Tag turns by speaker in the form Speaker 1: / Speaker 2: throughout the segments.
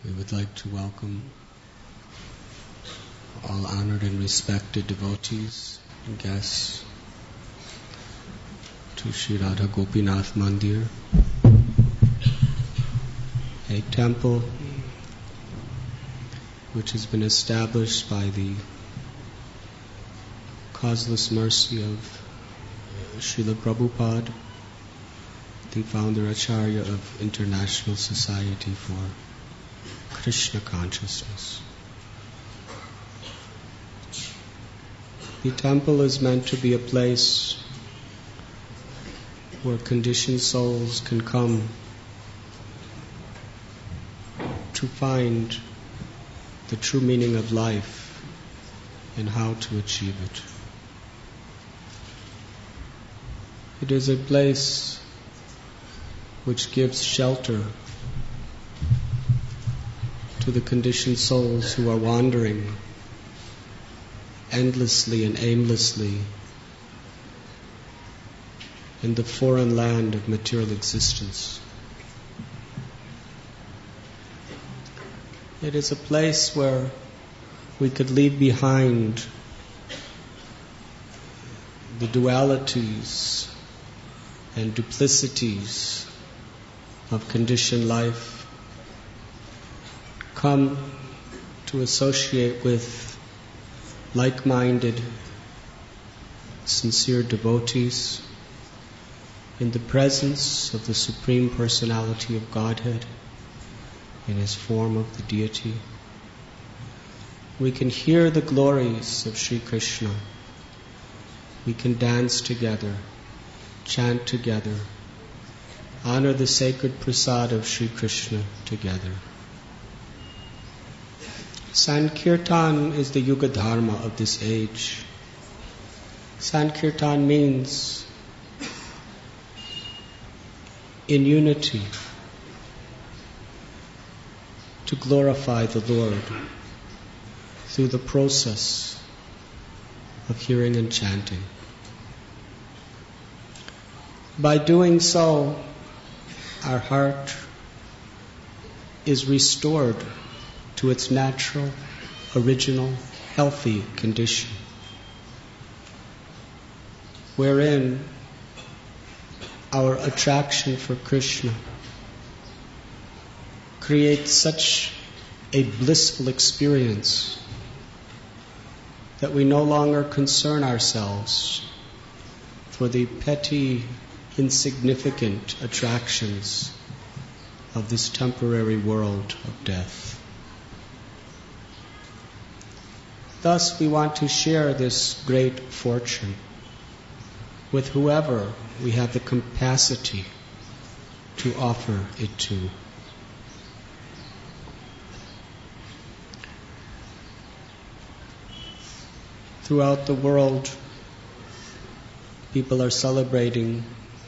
Speaker 1: We would like to welcome all honored and respected devotees and guests to Sri Radha Gopinath Mandir, a temple which has been established by the causeless mercy of Srila Prabhupada, the founder Acharya of International Society for Krishna Consciousness. The temple is meant to be a place where conditioned souls can come to find the true meaning of life and how to achieve it. It is a place which gives shelter to the conditioned souls who are wandering endlessly and aimlessly in the foreign land of material existence. It is a place where we could leave behind the dualities and duplicities of conditioned life, come to associate with like-minded, sincere devotees in the presence of the Supreme Personality of Godhead in His form of the deity. We can hear the glories of Sri Krishna. We can dance together, chant together, honor the sacred prasad of Sri Krishna together. Sankirtan is the Yuga Dharma of this age. Sankirtan means in unity to glorify the Lord through the process of hearing and chanting. By doing so, our heart is restored to its natural, original, healthy condition, wherein our attraction for Krishna creates such a blissful experience that we no longer concern ourselves for the petty, insignificant attractions of this temporary world of death. Thus, we want to share this great fortune with whoever we have the capacity to offer it to. Throughout the world, people are celebrating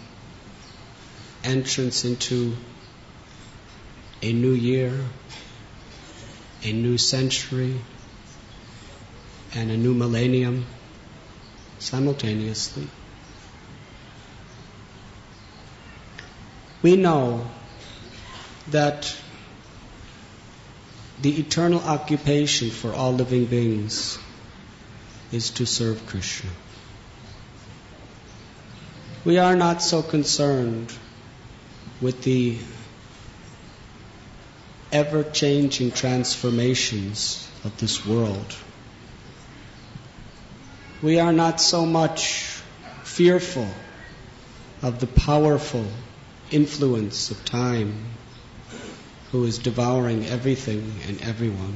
Speaker 1: entrance into a new year, a new century, and a new millennium simultaneously. We know that the eternal occupation for all living beings is to serve Krishna. We are not so concerned with the ever-changing transformations of this world. We are not so much fearful of the powerful influence of time, who is devouring everything and everyone.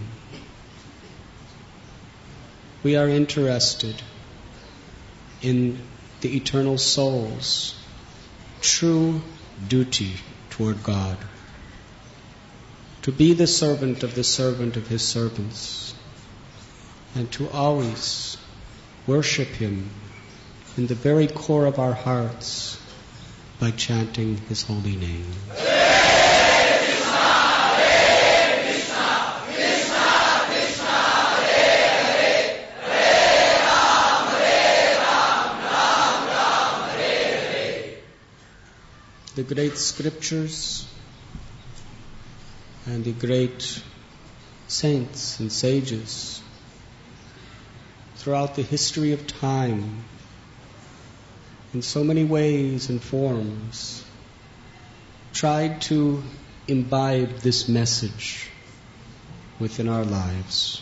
Speaker 1: We are interested in the eternal soul's true duty toward God, to be the servant of His servants, and to always worship Him in the very core of our hearts by chanting His holy name.
Speaker 2: Hare Krishna, Hare Krishna, Krishna Krishna, Hare Hare, Hare Ram, Ram Ram, Hare Hare.
Speaker 1: The great scriptures and the great saints and sages throughout the history of time, in so many ways and forms, tried to imbibe this message within our lives.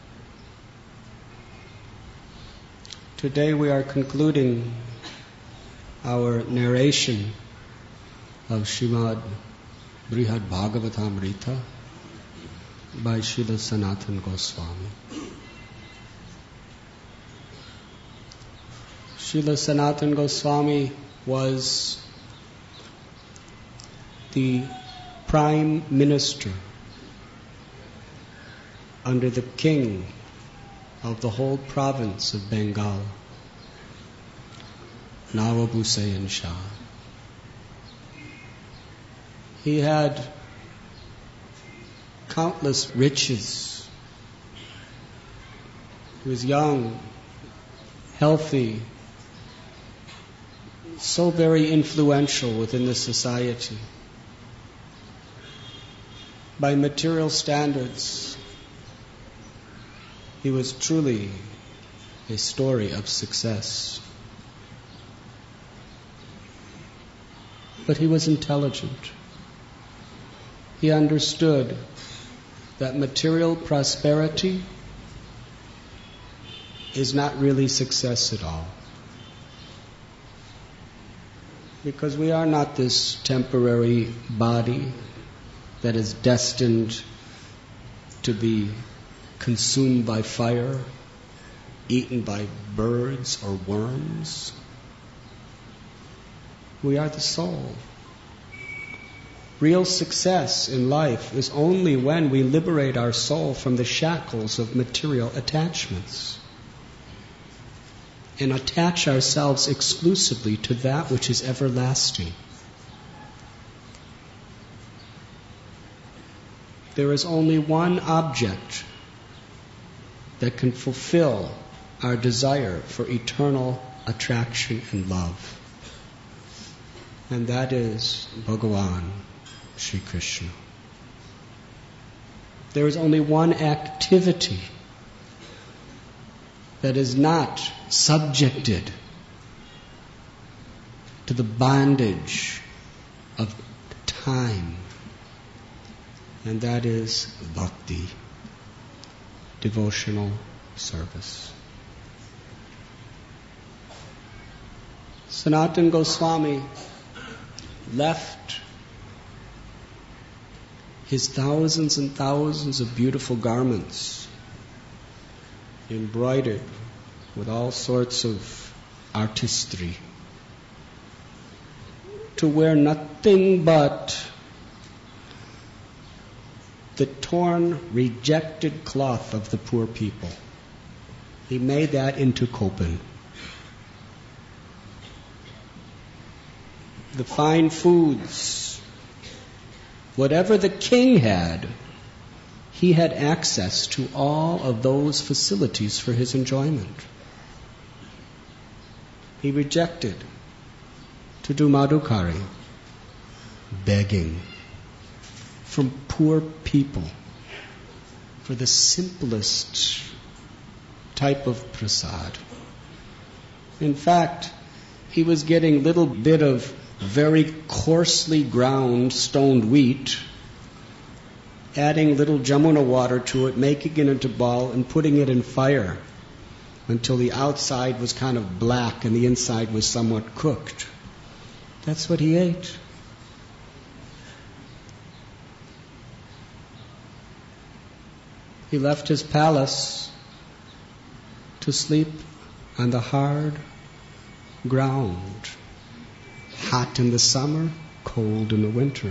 Speaker 1: Today we are concluding our narration of Srimad Brihad Bhagavatamrita by Srila Sanatana Goswami. Srila Sanatana Goswami was the Prime Minister under the king of the whole province of Bengal, Nawab Hussain Shah. He had countless riches. He was young, healthy, so very influential within the society. By material standards, he was truly a story of success. But he was intelligent. He understood that material prosperity is not really success at all. Because we are not this temporary body that is destined to be consumed by fire, eaten by birds or worms. We are the soul. Real success in life is only when we liberate our soul from the shackles of material attachments and attach ourselves exclusively to that which is everlasting. There is only one object that can fulfill our desire for eternal attraction and love, and that is Bhagavan Shri Krishna. There is only one activity that is not subjected to the bondage of time, and that is bhakti, devotional service. Sanatana Goswami left his thousands and thousands of beautiful garments, embroidered with all sorts of artistry, to wear nothing but the torn, rejected cloth of the poor people. He made that into kopan. The fine foods, whatever the king had, he had access to all of those facilities for his enjoyment. He rejected to do madhukari, begging from poor people for the simplest type of prasad. In fact, he was getting little bit of very coarsely ground stoned wheat, adding little Jamuna water to it, making it into ball, and putting it in fire until the outside was kind of black and the inside was somewhat cooked. That's what he ate. He left his palace to sleep on the hard ground, hot in the summer, cold in the winter,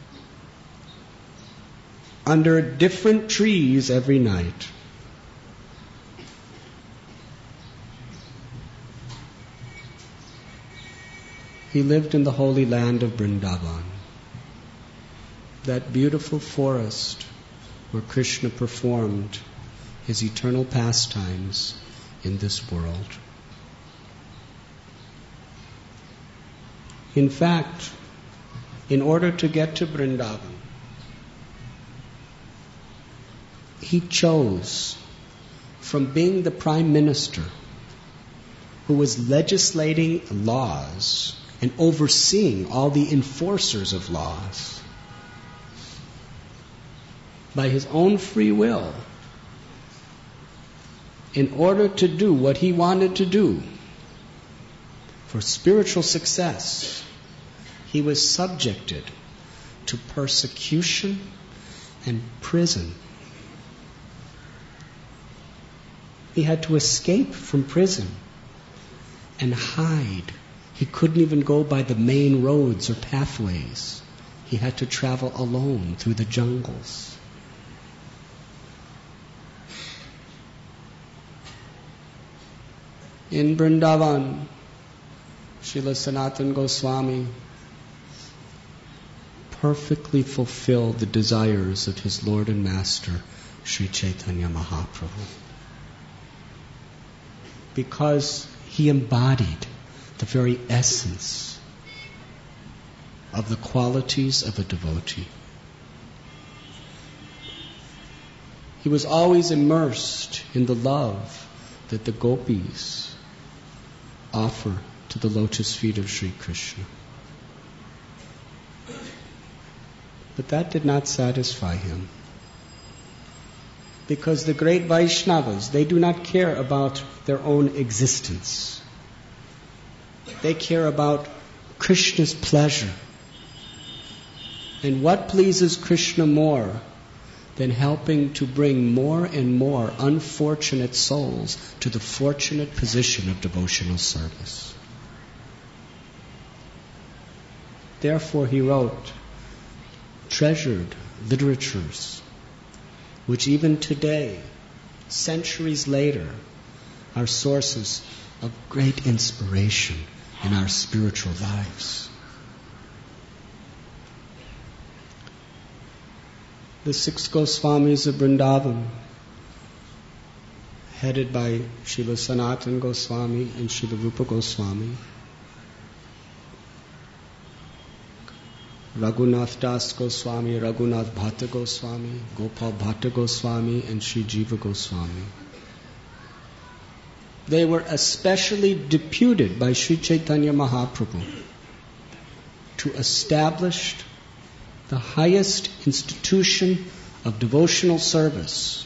Speaker 1: under different trees every night. He lived in the holy land of Vrindavan, that beautiful forest where Krishna performed his eternal pastimes in this world. In fact, in order to get to Vrindavan, he chose from being the prime minister who was legislating laws and overseeing all the enforcers of laws by his own free will in order to do what he wanted to do for spiritual success. He was subjected to persecution and prison. He had to escape from prison and hide. He couldn't even go by the main roads or pathways. He had to travel alone through the jungles. In Vrindavan, Srila Sanatana Goswami perfectly fulfilled the desires of his Lord and Master, Sri Chaitanya Mahaprabhu, because he embodied the very essence of the qualities of a devotee. He was always immersed in the love that the gopis offer to the lotus feet of Sri Krishna. But that did not satisfy him, because the great Vaishnavas, they do not care about their own existence. They care about Krishna's pleasure. And what pleases Krishna more than helping to bring more and more unfortunate souls to the fortunate position of devotional service? Therefore he wrote treasured literatures, which even today, centuries later, are sources of great inspiration in our spiritual lives. The 6 Goswamis of Vrindavan, headed by Srila Sanatana Goswami and Srila Rupa Goswami, Raghunath Das Goswami, Raghunath Bhatta Goswami, Gopal Bhatta Goswami, and Sri Jiva Goswami. They were especially deputed by Sri Chaitanya Mahaprabhu to establish the highest institution of devotional service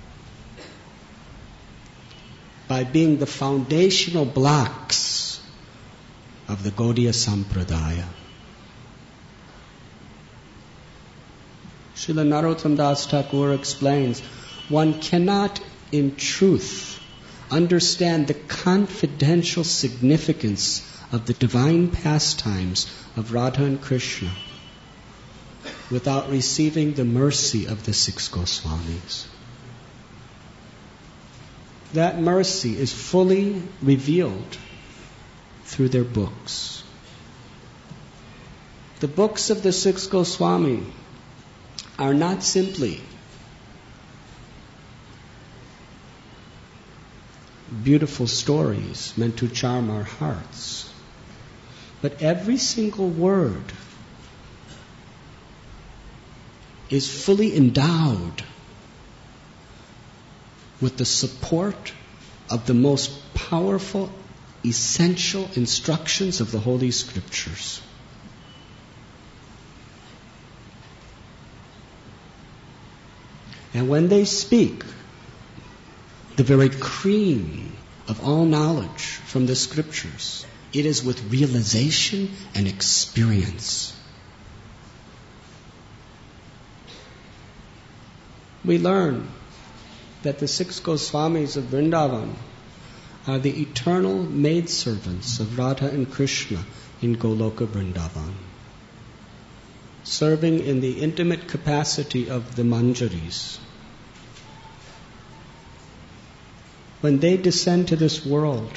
Speaker 1: by being the foundational blocks of the Gaudiya Sampradaya. Srila Narottam Das Thakur explains, one cannot in truth understand the confidential significance of the divine pastimes of Radha and Krishna without receiving the mercy of the 6 Goswamis. That mercy is fully revealed through their books. The books of the 6 Goswami are not simply beautiful stories meant to charm our hearts, but every single word is fully endowed with the support of the most powerful, essential instructions of the Holy Scriptures. And when they speak the very cream of all knowledge from the Scriptures, it is with realization and experience. We learn that the 6 Goswamis of Vrindavan are the eternal maidservants of Radha and Krishna in Goloka Vrindavan, serving in the intimate capacity of the Manjaris. When they descend to this world,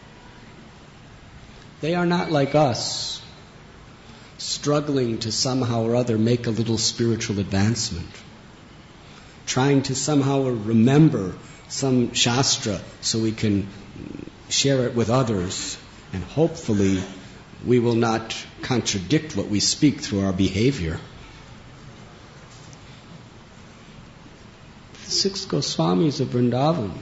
Speaker 1: they are not like us, struggling to somehow or other make a little spiritual advancement, trying to somehow remember some shastra so we can share it with others, and hopefully we will not contradict what we speak through our behavior. 6 Goswamis of Vrindavan,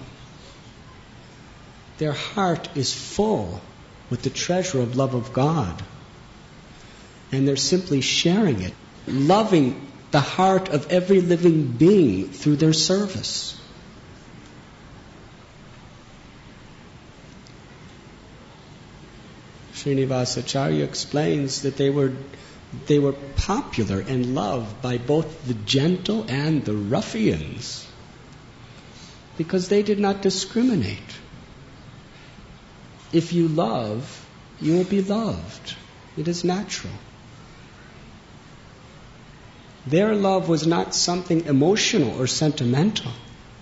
Speaker 1: their heart is full with the treasure of love of God. And they're simply sharing it, loving the heart of every living being through their service. Srinivasacharya explains that they were popular and loved by both the gentle and the ruffians because they did not discriminate. If you love, you will be loved. It is natural. Their love was not something emotional or sentimental.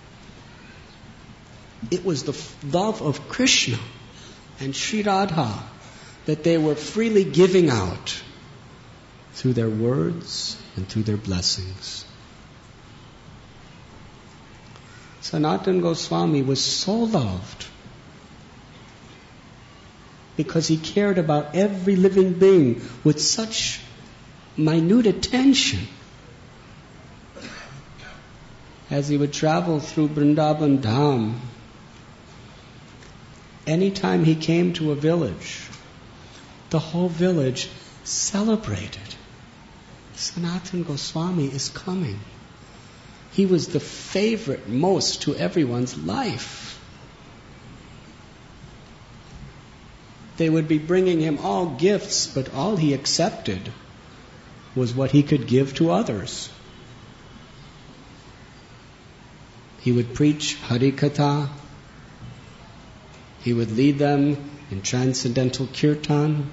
Speaker 1: It was the love of Krishna and Sri Radha that they were freely giving out through their words and through their blessings. Sanatana Goswami was so loved because he cared about every living being with such minute attention. As he would travel through Vrindavan Dham, anytime he came to a village, the whole village celebrated. Sanatana Goswami is coming. He was the favorite most to everyone's life. They would be bringing him all gifts, but all he accepted was what he could give to others. He would preach Harikatha. He would lead them in transcendental kirtan.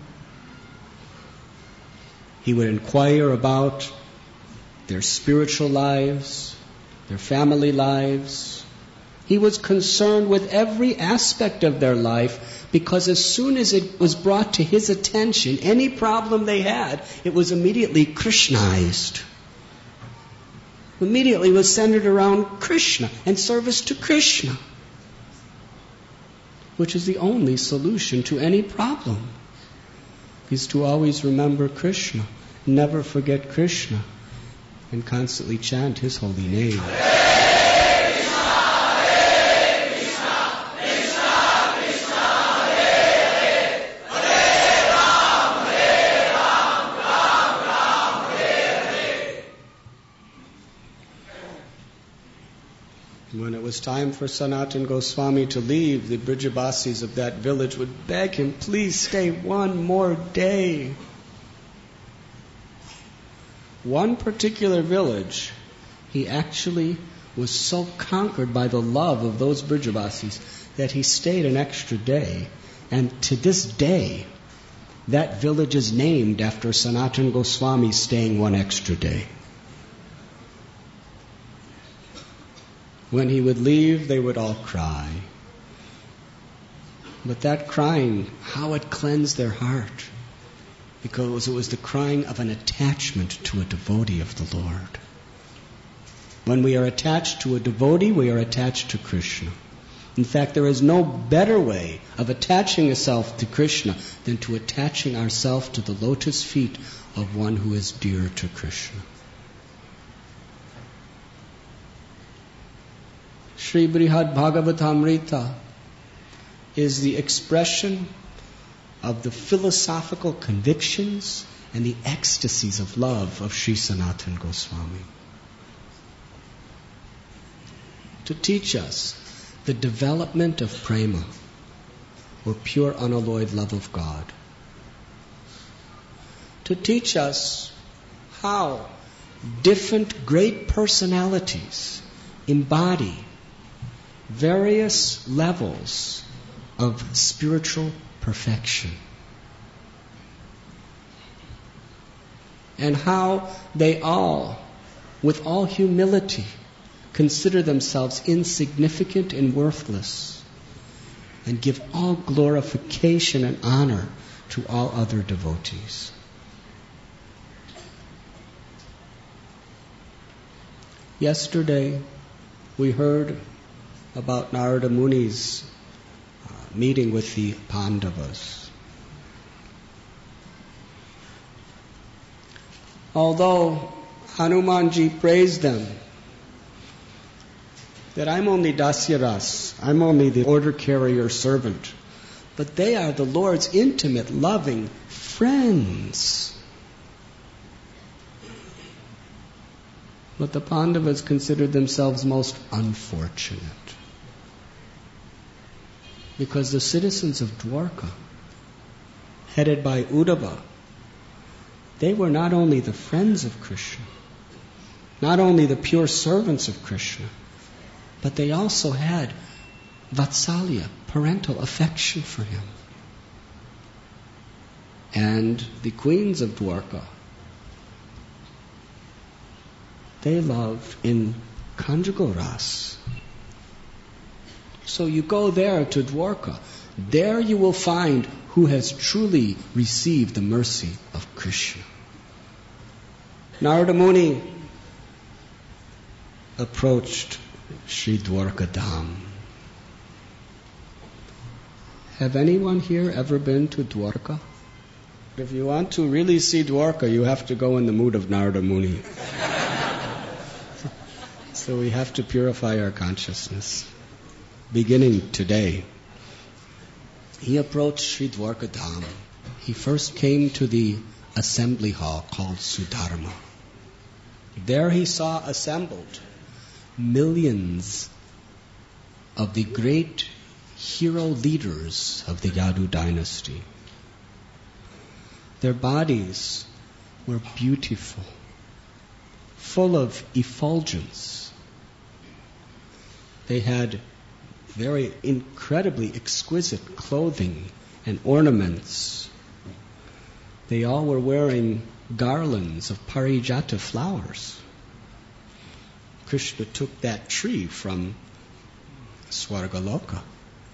Speaker 1: He would inquire about their spiritual lives, their family lives. He was concerned with every aspect of their life because as soon as it was brought to his attention, any problem they had, it was immediately Krishnaized. Immediately was centered around Krishna and service to Krishna, which is the only solution to any problem, is to always remember Krishna, never forget Krishna, and constantly chant His holy name. When it was time for Sanatana Goswami to leave, the Brijabasis of that village would beg him, please stay one more day. One particular village, he actually was so conquered by the love of those Brijabasis that he stayed an extra day. And to this day, that village is named after Sanatana Goswami staying one extra day. When he would leave, they would all cry. But that crying, how it cleansed their heart. Because it was the crying of an attachment to a devotee of the Lord. When we are attached to a devotee, we are attached to Krishna. In fact, there is no better way of attaching yourself to Krishna than to attaching ourselves to the lotus feet of one who is dear to Krishna. Sri Brihad Bhagavatamrita is the expression of the philosophical convictions and the ecstasies of love of Sri Sanatana Goswami. To teach us the development of prema, or pure unalloyed love of God. To teach us how different great personalities embody various levels of spiritual perfection. And how they all, with all humility, consider themselves insignificant and worthless, and give all glorification and honor to all other devotees. Yesterday, we heard about Narada Muni's meeting with the Pandavas. Although Hanumanji praised them that I'm only Dasyaras, I'm only the order carrier servant. But they are the Lord's intimate, loving friends. But the Pandavas considered themselves most unfortunate. Because the citizens of Dwarka, headed by Uddhava, they were not only the friends of Krishna, not only the pure servants of Krishna, but they also had Vatsalya, parental affection for him. And the queens of Dwarka, they loved in conjugal ras. So you go there to Dwarka, there you will find who has truly received the mercy of Krishna. Narada Muni approached Sri Dwarka Dham. Have anyone here ever been to Dwarka? If you want to really see Dwarka, you have to go in the mood of Narada Muni. So we have to purify our consciousness. Beginning today, he approached Sri Dwarka Dham. He first came to the assembly hall called Sudharma. There he saw assembled millions of the great hero leaders of the Yadu dynasty. Their bodies were beautiful, full of effulgence. They had very incredibly exquisite clothing and ornaments. They all were wearing garlands of parijata flowers. Krishna took that tree from Swargaloka.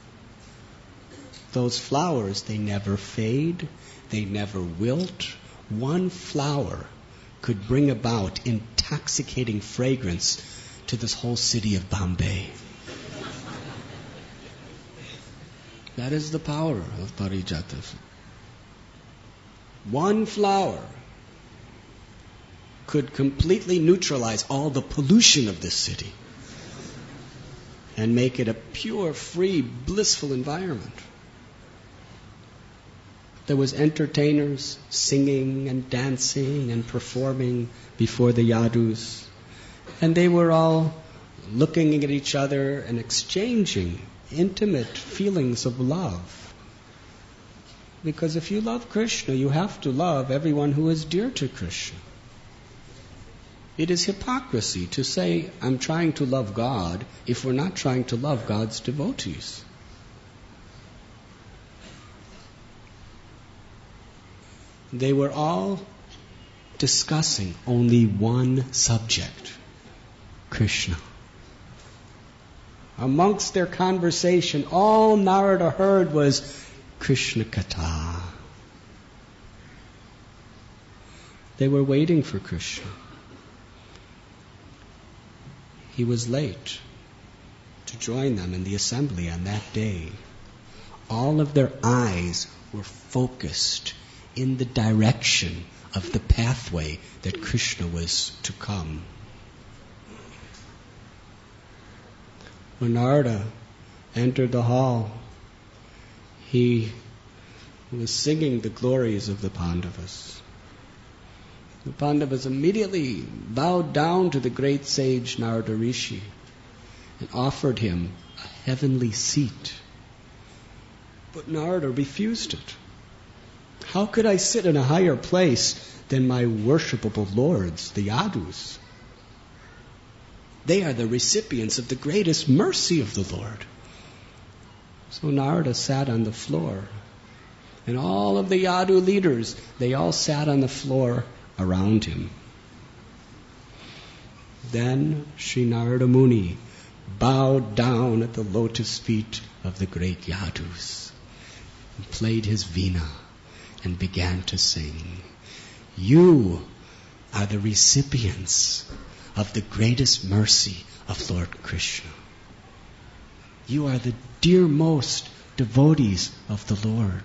Speaker 1: Those flowers, they never fade, they never wilt. One flower could bring about intoxicating fragrance to this whole city of Bombay. That is the power of parijata. One flower could completely neutralize all the pollution of this city and make it a pure, free, blissful environment. There was entertainers singing and dancing and performing before the Yadus, and they were all looking at each other and exchanging intimate feelings of love. Because if you love Krishna, you have to love everyone who is dear to Krishna. It is hypocrisy to say, I'm trying to love God, if we're not trying to love God's devotees. They were all discussing only one subject, Krishna. Amongst their conversation, all Narada heard was Krishna Katha. They were waiting for Krishna. He was late to join them in the assembly on that day. All of their eyes were focused in the direction of the pathway that Krishna was to come. When Narada entered the hall, he was singing the glories of the Pandavas. The Pandavas immediately bowed down to the great sage Narada Rishi and offered him a heavenly seat. But Narada refused it. How could I sit in a higher place than my worshipable lords, the Yadus? They are the recipients of the greatest mercy of the Lord. So Narada sat on the floor, and all of the Yadu leaders, they all sat on the floor around him. Then Sri Narada Muni bowed down at the lotus feet of the great Yadus and played his veena and began to sing. You are the recipients of the greatest mercy of Lord Krishna. You are the dearmost devotees of the Lord.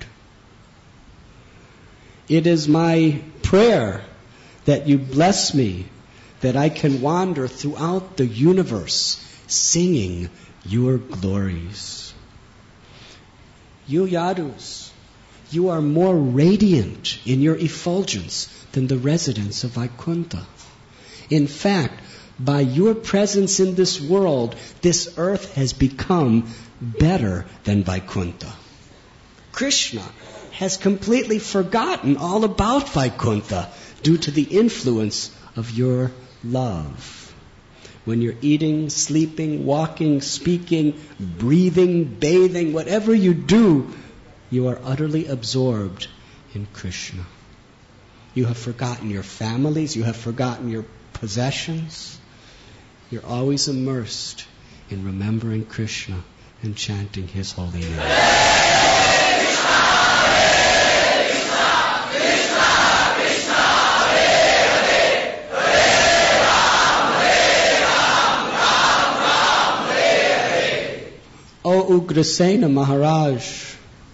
Speaker 1: It is my prayer that you bless me, that I can wander throughout the universe singing your glories. You Yadus, you are more radiant in your effulgence than the residents of Vaikuntha. In fact, by your presence in this world, this earth has become better than Vaikuntha. Krishna has completely forgotten all about Vaikuntha due to the influence of your love. When you're eating, sleeping, walking, speaking, breathing, bathing, whatever you do, you are utterly absorbed in Krishna. You have forgotten your families, you have forgotten your possessions. You're always immersed in remembering Krishna and chanting His holy name. O Ugrasena Maharaj,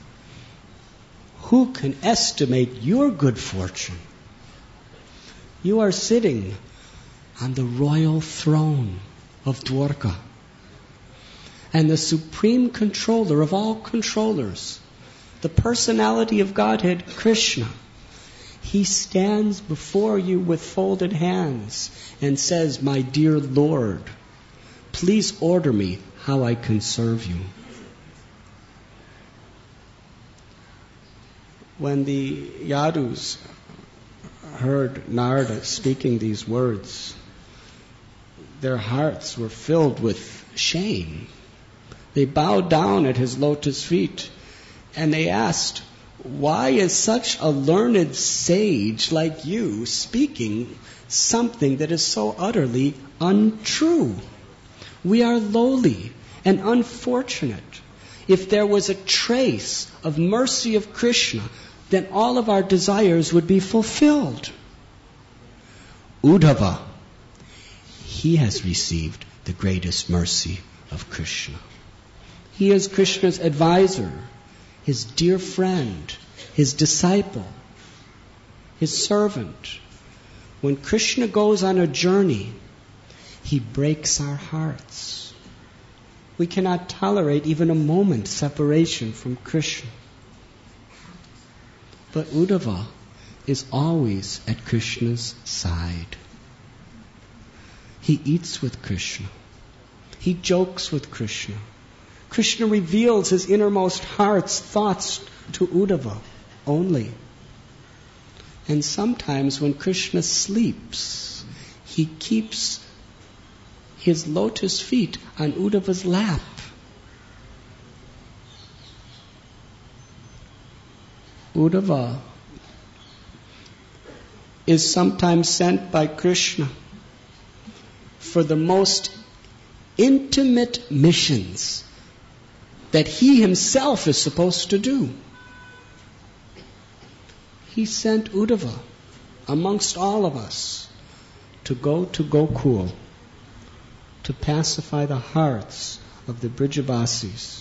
Speaker 1: who can estimate your good fortune? You are sitting on the royal throne of Dwarka. And the supreme controller of all controllers, the personality of Godhead, Krishna, He stands before you with folded hands and says, "My dear Lord, please order me how I can serve you." When the Yadus heard Narada speaking these words, their hearts were filled with shame. They bowed down at his lotus feet and they asked, "Why is such a learned sage like you speaking something that is so utterly untrue? We are lowly and unfortunate. If there was a trace of mercy of Krishna, then all of our desires would be fulfilled." Uddhava, he has received the greatest mercy of Krishna. He is Krishna's advisor, his dear friend, his disciple, his servant. When Krishna goes on a journey, he breaks our hearts. We cannot tolerate even a moment's separation from Krishna. But Uddhava is always at Krishna's side. He eats with Krishna. He jokes with Krishna. Krishna reveals his innermost heart's thoughts to Uddhava only. And sometimes when Krishna sleeps, he keeps his lotus feet on Uddhava's lap. Uddhava is sometimes sent by Krishna for the most intimate missions that he himself is supposed to do. He sent Uddhava amongst all of us to go to Gokul to pacify the hearts of the Brijavasis.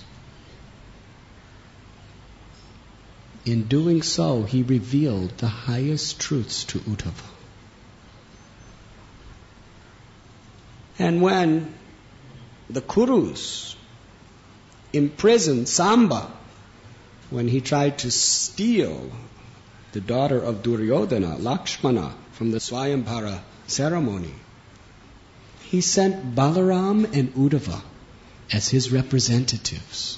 Speaker 1: In doing so, he revealed the highest truths to Uddhava. And when the Kurus imprisoned Samba, when he tried to steal the daughter of Duryodhana, Lakshmana, from the Swayambhara ceremony, he sent Balaram and Uddhava as his representatives.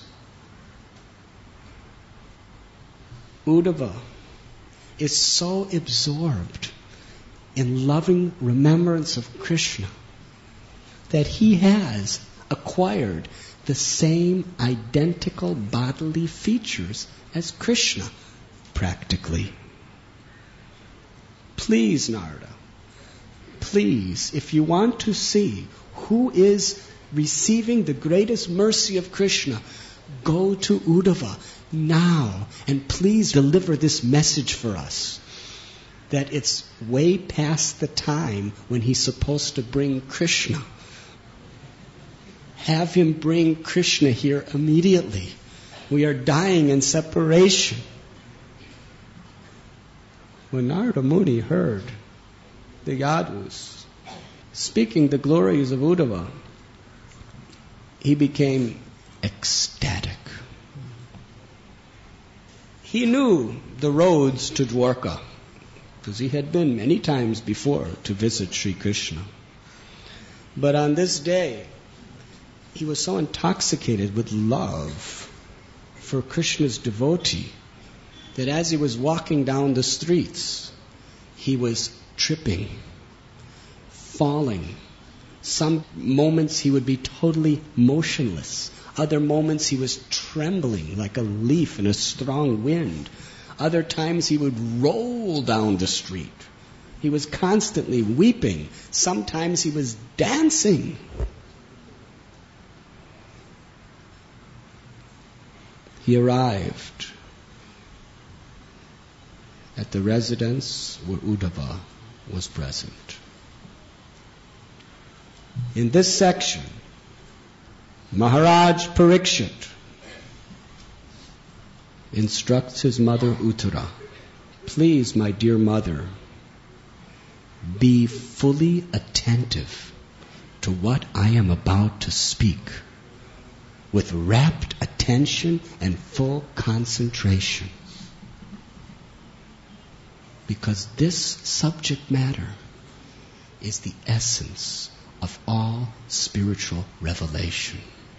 Speaker 1: Uddhava is so absorbed in loving remembrance of Krishna that he has acquired the same identical bodily features as Krishna, practically. Please, Narada, please, if you want to see who is receiving the greatest mercy of Krishna, go to Uddhava now and please deliver this message for us, that it's way past the time when he's supposed to bring Krishna. Have him bring Krishna here immediately. We are dying in separation. When Narada Muni heard the Yadus speaking the glories of Uddhava, he became ecstatic. He knew the roads to Dwarka, because he had been many times before to visit Sri Krishna. But on this day, he was so intoxicated with love for Krishna's devotee that as he was walking down the streets, he was tripping, falling. Some moments he would be totally motionless. Other moments he was trembling like a leaf in a strong wind. Other times he would roll down the street. He was constantly weeping. Sometimes he was dancing. He arrived at the residence where Uddhava was present. In this section, Maharaj Parikshit instructs his mother Uttara, please, my dear mother, be fully attentive to what I am about to speak, with rapt attention and full concentration. Because this subject matter is the essence of all spiritual revelation.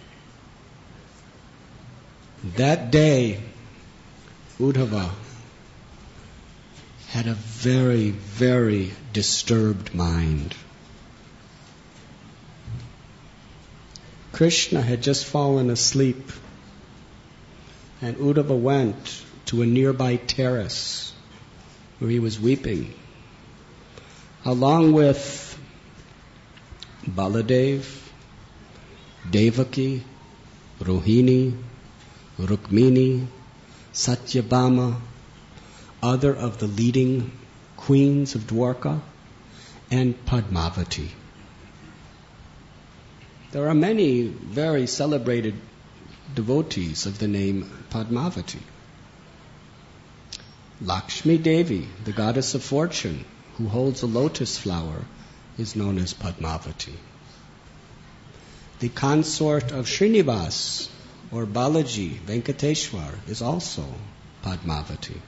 Speaker 1: That day, Uddhava had a very, very disturbed mind. Krishna had just fallen asleep, and Uddhava went to a nearby terrace where he was weeping, along with Baladev, Devaki, Rohini, Rukmini, Satyabhama, other of the leading queens of Dwarka, and Padmavati. There are many very celebrated devotees of the name Padmavati. Lakshmi Devi, the goddess of fortune, who holds a lotus flower, is known as Padmavati. The consort of Srinivas, or Balaji, Venkateshwar, is also Padmavati.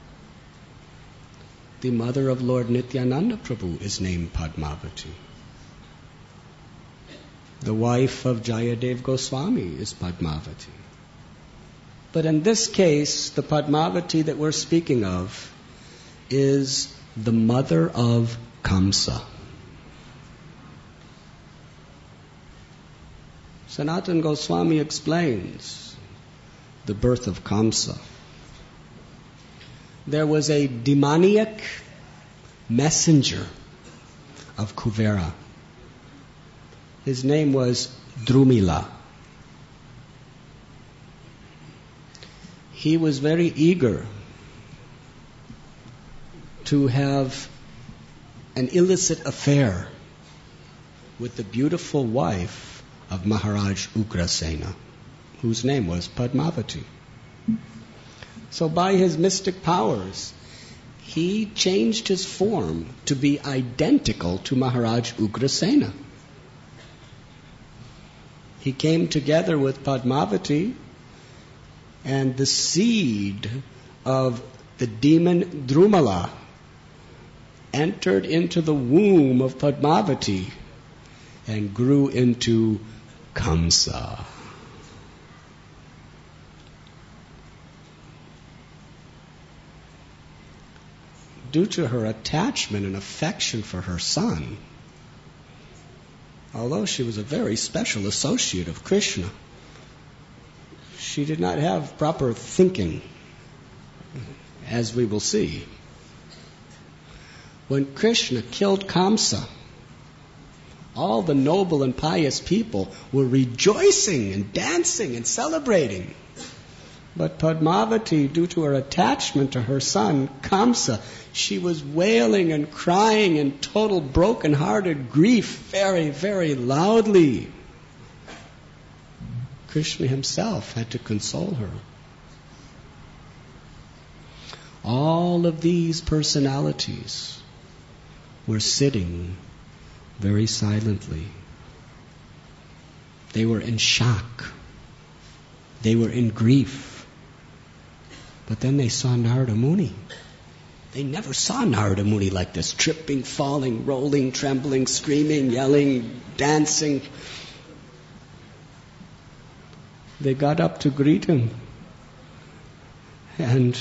Speaker 1: The mother of Lord Nityananda Prabhu is named Padmavati. The wife of Jayadev Goswami is Padmavati. But in this case, the Padmavati that we're speaking of is the mother of Kamsa. Sanatana Goswami explains the birth of Kamsa. There was a demoniac messenger of Kuvera. His name was Drumila. He was very eager to have an illicit affair with the beautiful wife of Maharaj Ugrasena, whose name was Padmavati. So by his mystic powers, he changed his form to be identical to Maharaj Ugrasena. He came together with Padmavati, and the seed of the demon Drumala entered into the womb of Padmavati and grew into Kamsa. Due to her attachment and affection for her son, although she was a very special associate of Krishna, she did not have proper thinking, as we will see. When Krishna killed Kamsa, all the noble and pious people were rejoicing and dancing and celebrating. But Padmavati, due to her attachment to her son, Kamsa, she was wailing and crying in total broken-hearted grief very, very loudly. Krishna himself had to console her. All of these personalities were sitting very silently. They were in shock. They were in grief. But then they saw Narada Muni. They never saw Narada Muni like this, tripping, falling, rolling, trembling, screaming, yelling, dancing. They got up to greet him. And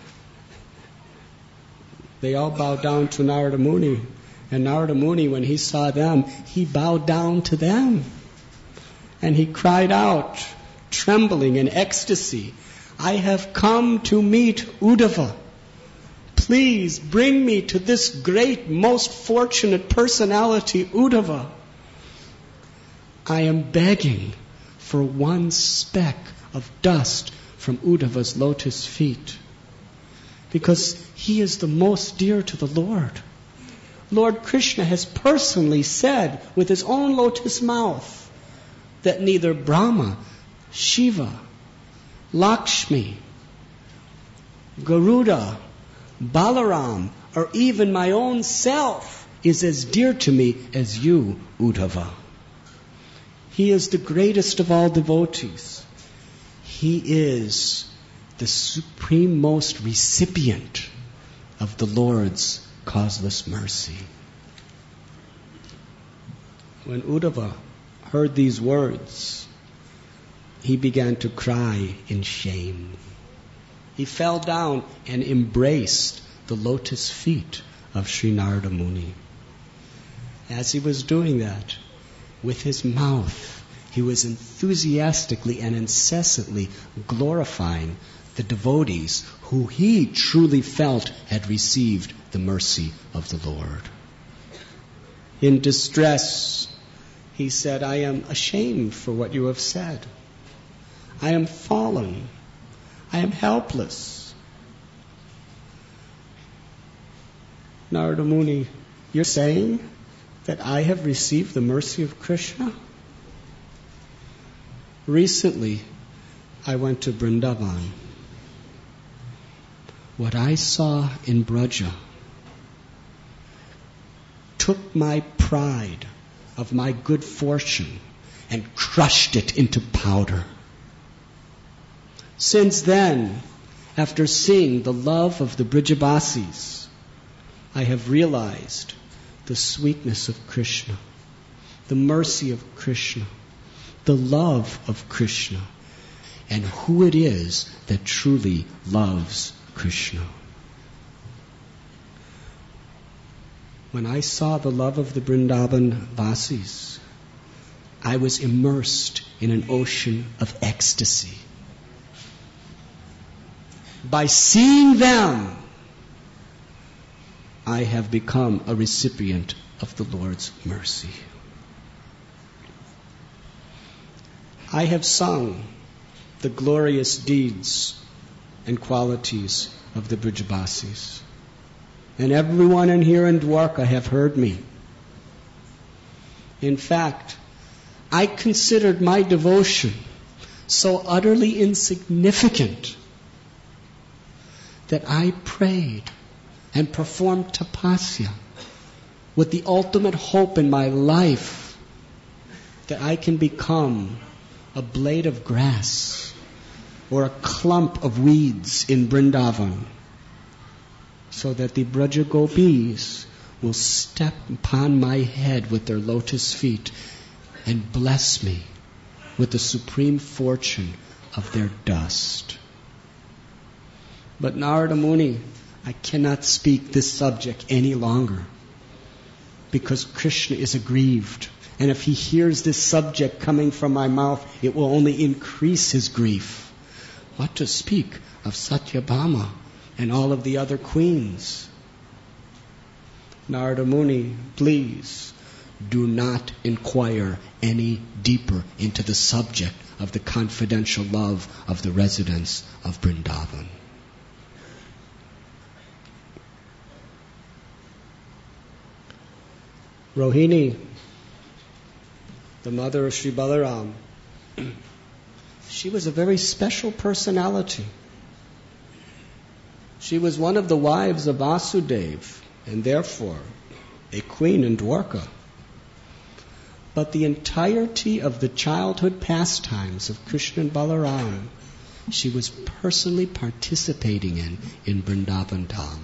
Speaker 1: they all bowed down to Narada Muni. And Narada Muni, when he saw them, he bowed down to them. And he cried out, trembling in ecstasy, I have come to meet Uddhava. Please bring me to this great, most fortunate personality, Uddhava. I am begging for one speck of dust from Uddhava's lotus feet, because he is the most dear to the Lord. Lord Krishna has personally said with his own lotus mouth that neither Brahma, Shiva, Lakshmi, Garuda, Balaram, or even my own self is as dear to me as you, Uddhava. He is the greatest of all devotees. He is the supreme most recipient of the Lord's causeless mercy. When Uddhava heard these words, he began to cry in shame. He fell down and embraced the lotus feet of Sri Narada Muni. As he was doing that, with his mouth, he was enthusiastically and incessantly glorifying the devotees who he truly felt had received the mercy of the Lord. In distress, he said, I am ashamed for what you have said. I am fallen. I am helpless. Narada Muni, you're saying that I have received the mercy of Krishna? Recently, I went to Vrindavan. What I saw in Braja took my pride of my good fortune and crushed it into powder. Since then, after seeing the love of the Brijabasis, I have realized the sweetness of Krishna, the mercy of Krishna, the love of Krishna, and who it is that truly loves Krishna. When I saw the love of the Vrindavan Vasis, I was immersed in an ocean of ecstasy. By seeing them, I have become a recipient of the Lord's mercy. I have sung the glorious deeds and qualities of the Brijabasis. And everyone in here in Dwarka have heard me. In fact, I considered my devotion so utterly insignificant that I prayed and performed tapasya with the ultimate hope in my life that I can become a blade of grass or a clump of weeds in Vrindavan, so that the Braja Gopis will step upon my head with their lotus feet and bless me with the supreme fortune of their dust. But Narada Muni, I cannot speak this subject any longer, because Krishna is aggrieved. And if he hears this subject coming from my mouth, it will only increase his grief. What to speak of Satyabhama and all of the other queens? Narada Muni, please do not inquire any deeper into the subject of the confidential love of the residents of Vrindavan. Rohini, the mother of Sri Balaram, she was a very special personality. She was one of the wives of Vasudeva, and therefore a queen in Dwarka. but the entirety of the childhood pastimes of Krishna and Balaram, she was personally participating in Vrindavan Dham.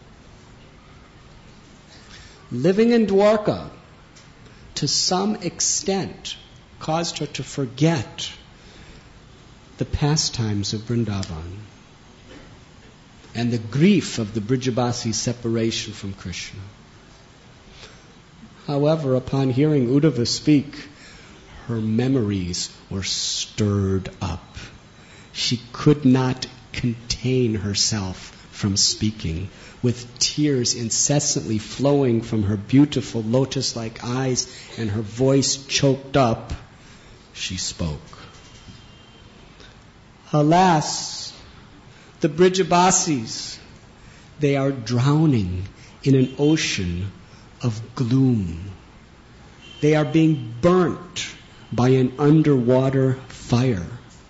Speaker 1: Living in Dwarka, to some extent, caused her to forget the pastimes of Vrindavan and the grief of the Brijabasi separation from Krishna. However, upon hearing Uddhava speak, her memories were stirred up. She could not contain herself from speaking. With tears incessantly flowing from her beautiful lotus-like eyes and her voice choked up, she spoke. Alas, the Brijabasis, they are drowning in an ocean of gloom. They are being burnt by an underwater fire.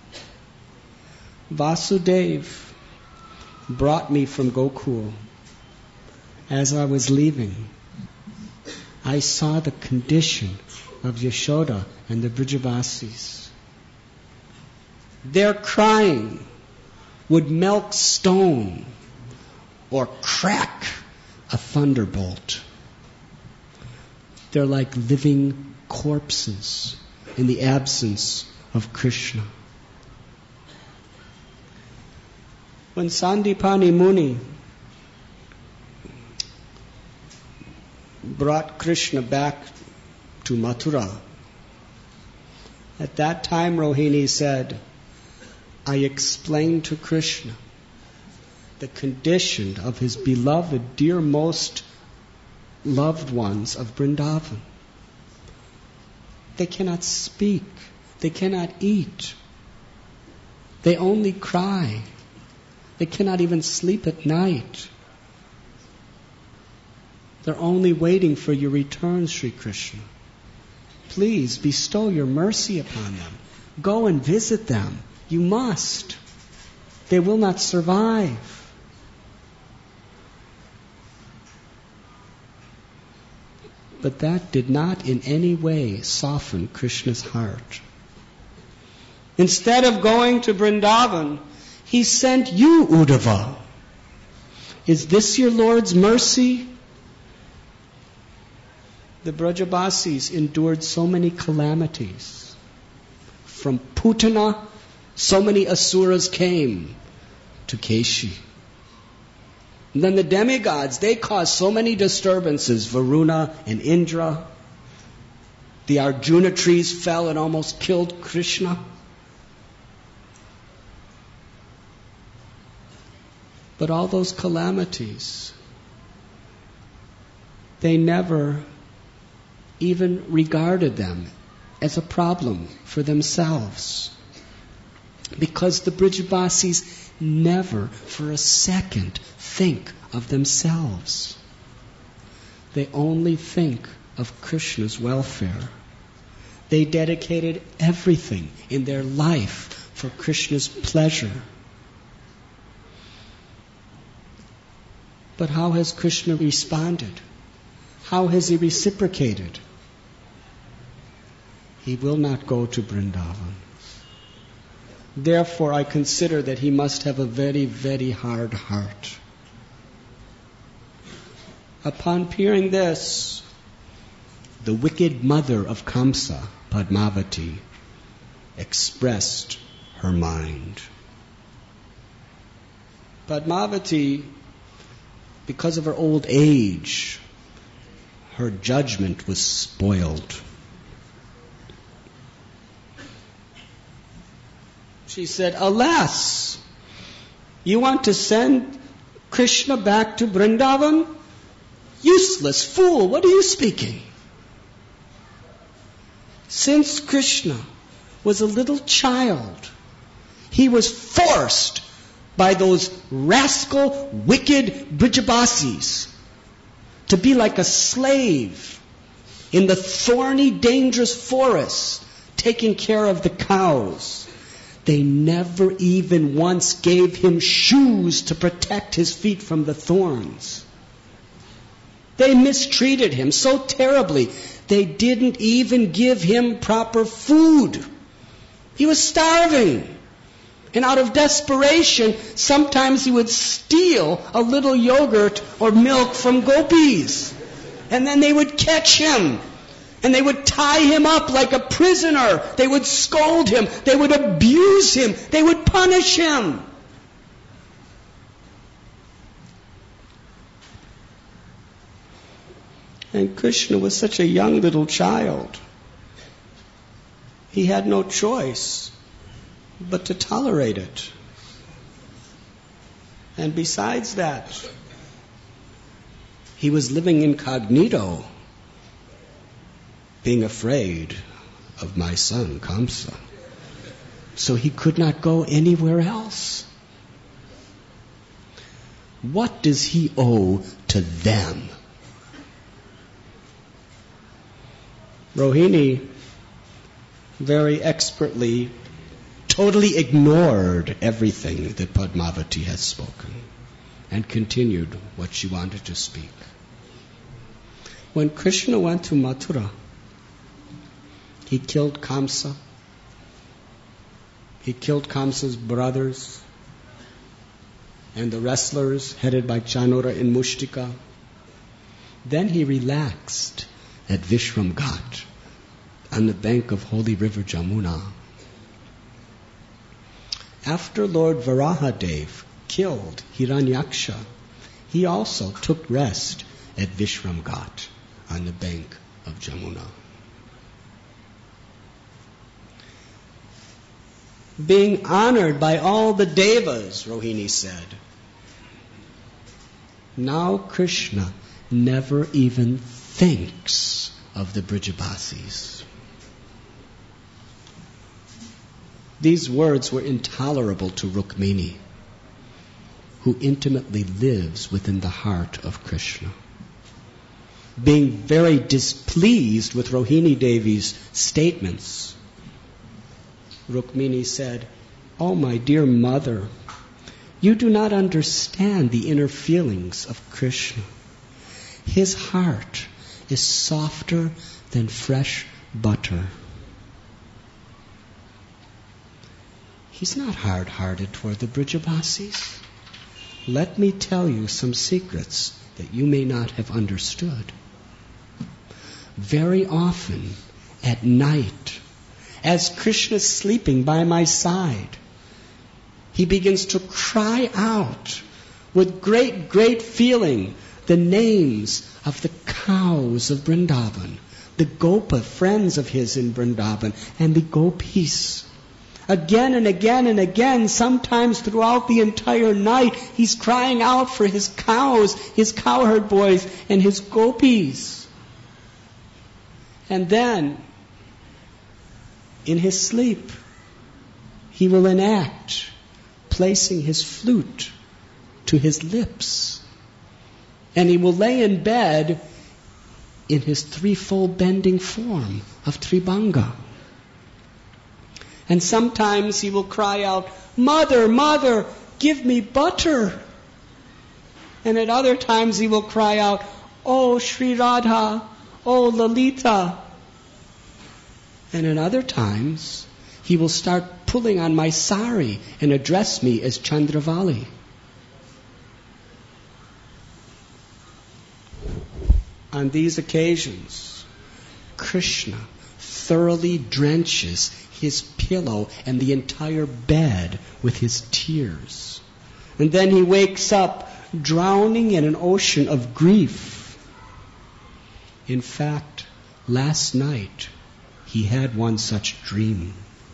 Speaker 1: Vasudeva brought me from Gokul. As I was leaving, I saw the condition of Yashoda and the Brijabasis. Their crying would melt stone or crack a thunderbolt. They're like living corpses in the absence of Krishna. When Sandipani Muni brought Krishna back to Mathura, at that time Rohini said, I explained to Krishna the condition of his beloved, dear, most loved ones of Vrindavan. They cannot speak. They cannot eat. They only cry. They cannot even sleep at night. They're only waiting for your return, Sri Krishna. Please bestow your mercy upon them. Go and visit them. You must. They will not survive. But that did not in any way soften Krishna's heart. Instead of going to Vrindavan, he sent you, Uddhava. Is this your Lord's mercy? The Brajabasis endured so many calamities. From Putana, so many asuras came to Keshi. And then the demigods, they caused so many disturbances, Varuna and Indra. The Arjuna trees fell and almost killed Krishna. But all those calamities, they never even regarded them as a problem for themselves. Because the Brijabasis never for a second think of themselves. They only think of Krishna's welfare. They dedicated everything in their life for Krishna's pleasure. But how has Krishna responded? How has he reciprocated? He will not go to Vrindavan. Therefore, I consider that he must have a very, very hard heart. Upon hearing this, the wicked mother of Kamsa, Padmavati, expressed her mind. Padmavati, because of her old age, her judgment was spoiled. She said, alas, you want to send Krishna back to Vrindavan? Useless fool, what are you speaking? Since Krishna was a little child, he was forced by those rascal, wicked Brijabasis to be like a slave in the thorny, dangerous forest, taking care of the cows. They never even once gave him shoes to protect his feet from the thorns. They mistreated him so terribly. They didn't even give him proper food. He was starving. And out of desperation, sometimes he would steal a little yogurt or milk from gopis. And then they would catch him. And they would tie him up like a prisoner. They would scold him. They would abuse him. They would punish him. And Krishna was such a young little child. He had no choice but to tolerate it. And besides that, he was living incognito, being afraid of my son, Kamsa. So he could not go anywhere else. What does he owe to them? Rohini very expertly, totally ignored everything that Padmavati had spoken and continued what she wanted to speak. When Krishna went to Mathura, he killed Kamsa. He killed Kamsa's brothers and the wrestlers headed by Chanura and Mushtika. Then he relaxed at Vishram Ghat on the bank of holy river Jamuna. After Lord Varahadev killed Hiranyaksha, he also took rest at Vishram Ghat on the bank of Jamuna. Being honored by all the devas, Rohini said. Now Krishna never even thinks of the Brijabasis. These words were intolerable to Rukmini, who intimately lives within the heart of Krishna. Being very displeased with Rohini Devi's statements, Rukmini said, "Oh, my dear mother, you do not understand the inner feelings of Krishna. His heart is softer than fresh butter. He's not hard-hearted toward the Brijabasis. Let me tell you some secrets that you may not have understood. Very often at night, as Krishna is sleeping by my side, he begins to cry out with great, great feeling the names of the cows of Vrindavan, the Gopa friends of his in Vrindavan, and the Gopis. Again and again and again, sometimes throughout the entire night, he's crying out for his cows, his cowherd boys, and his Gopis. And then, in his sleep, he will enact placing his flute to his lips. And he will lay in bed in his threefold bending form of Tribhanga. And sometimes he will cry out, "Mother, mother, give me butter." And at other times he will cry out, "Oh, Sri Radha, oh, Lalita." And at other times he will start pulling on my sari and address me as Chandravali. On these occasions, Krishna thoroughly drenches his pillow and the entire bed with his tears. And then he wakes up drowning in an ocean of grief. In fact, last night he had one such dream.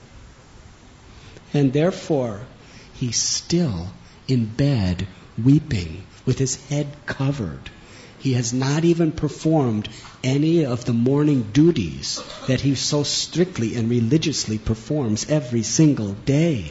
Speaker 1: And therefore, he's still in bed weeping with his head covered. He has not even performed any of the morning duties that he so strictly and religiously performs every single day.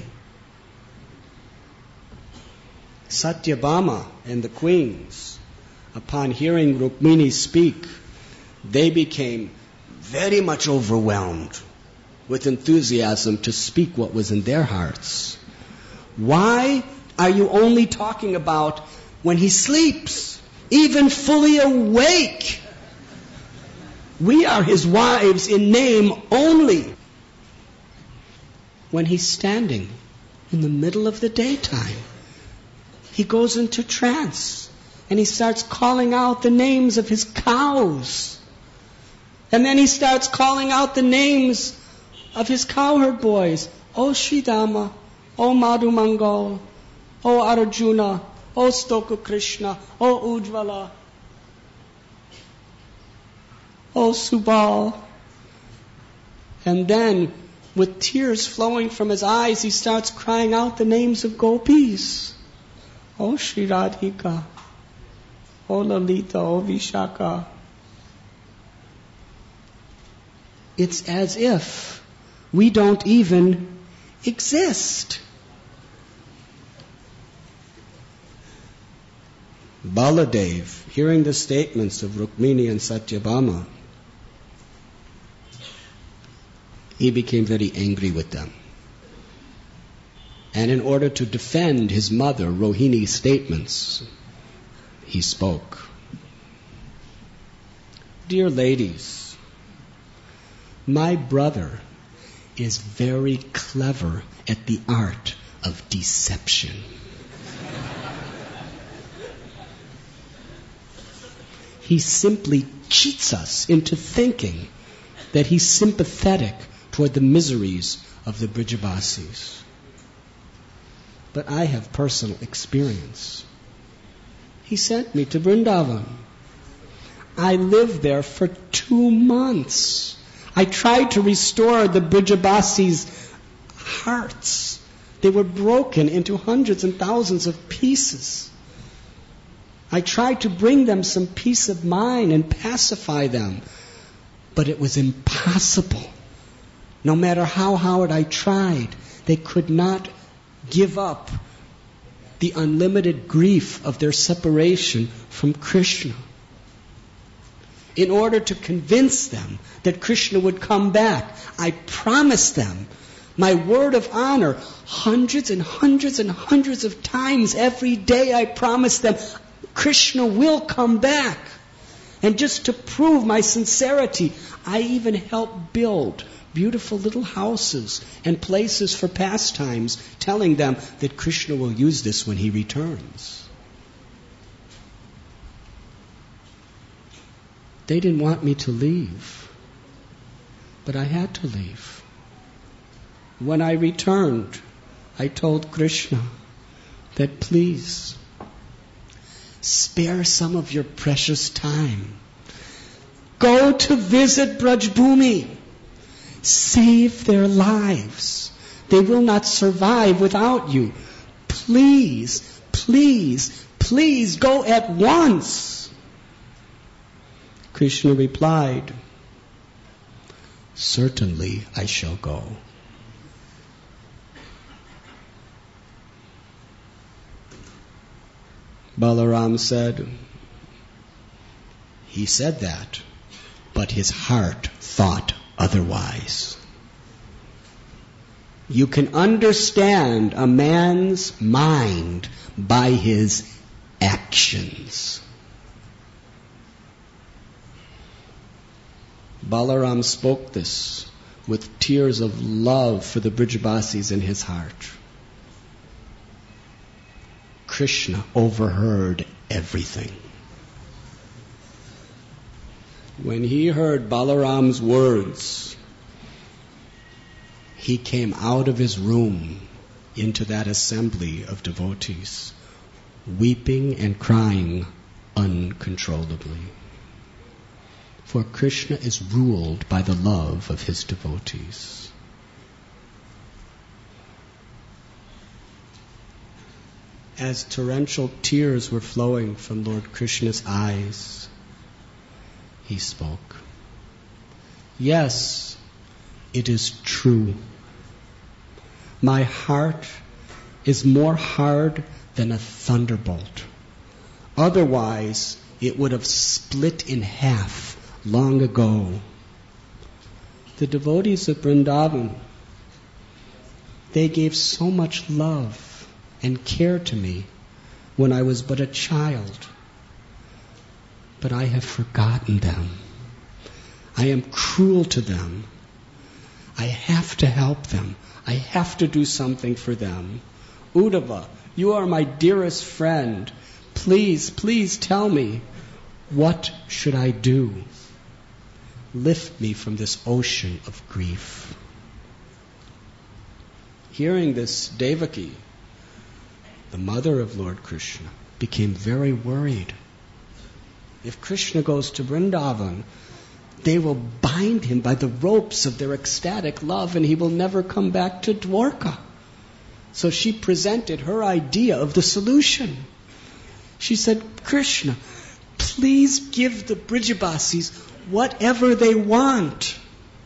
Speaker 1: Satyabhama and the queens, upon hearing Rukmini speak, they became very much overwhelmed with enthusiasm to speak what was in their hearts. "Why are you only talking about when he sleeps? even fully awake. We are his wives in name only. When he's standing in the middle of the daytime, he goes into trance and he starts calling out the names of his cows. And then he starts calling out the names of his cowherd boys. O Sridhama, O Madhumangal, O Arjuna, O Stoka Krishna, O Ujjvala, O Subal. And then, with tears flowing from his eyes, he starts crying out the names of gopis. O Shri Radhika, O Lalita, O Vishaka. It's as if we don't even exist. Baladev, hearing the statements of Rukmini and Satyabhama, he became very angry with them. And in order to defend his mother, Rohini's statements, he spoke. Dear ladies, my brother is very clever at the art of deception. He simply cheats us into thinking that he's sympathetic toward the miseries of the Brijabasis. But I have personal experience. He sent me to Vrindavan. I lived there for 2 months. I tried to restore the Brijabasis' hearts. They were broken into hundreds and thousands of pieces. I tried to bring them some peace of mind and pacify them, but it was impossible. No matter how hard I tried, they could not give up the unlimited grief of their separation from Krishna. In order to convince them that Krishna would come back, I promised them, my word of honor, hundreds and hundreds and hundreds of times every day I promised them, Krishna will come back. And just to prove my sincerity, I even helped build beautiful little houses and places for pastimes, telling them that Krishna will use this when he returns. They didn't want me to leave, but I had to leave. When I returned, I told Krishna that please, spare some of your precious time. Go to visit Brajbhumi. Save their lives. They will not survive without you. Please, please, please go at once. Krishna replied, certainly I shall go. Balaram said, he said that, but his heart thought otherwise. You can understand a man's mind by his actions. Balaram spoke this with tears of love for the Brijabasis in his heart. Krishna overheard everything. When he heard Balaram's words, he came out of his room into that assembly of devotees, weeping and crying uncontrollably. For Krishna is ruled by the love of his devotees. As torrential tears were flowing from Lord Krishna's eyes, he spoke. Yes, it is true. My heart is more hard than a thunderbolt. Otherwise, it would have split in half long ago. The devotees of Vrindavan, they gave so much love and care to me when I was but a child. but I have forgotten them. I am cruel to them. I have to help them. I have to do something for them. Uddhava, you are my dearest friend. Please, please tell me, what should I do? Lift me from this ocean of grief. Hearing this, Devaki, the mother of Lord Krishna, became very worried. If Krishna goes to Vrindavan, they will bind him by the ropes of their ecstatic love and he will never come back to Dwarka. So she presented her idea of the solution. She said, Krishna, please give the Brijabasis whatever they want.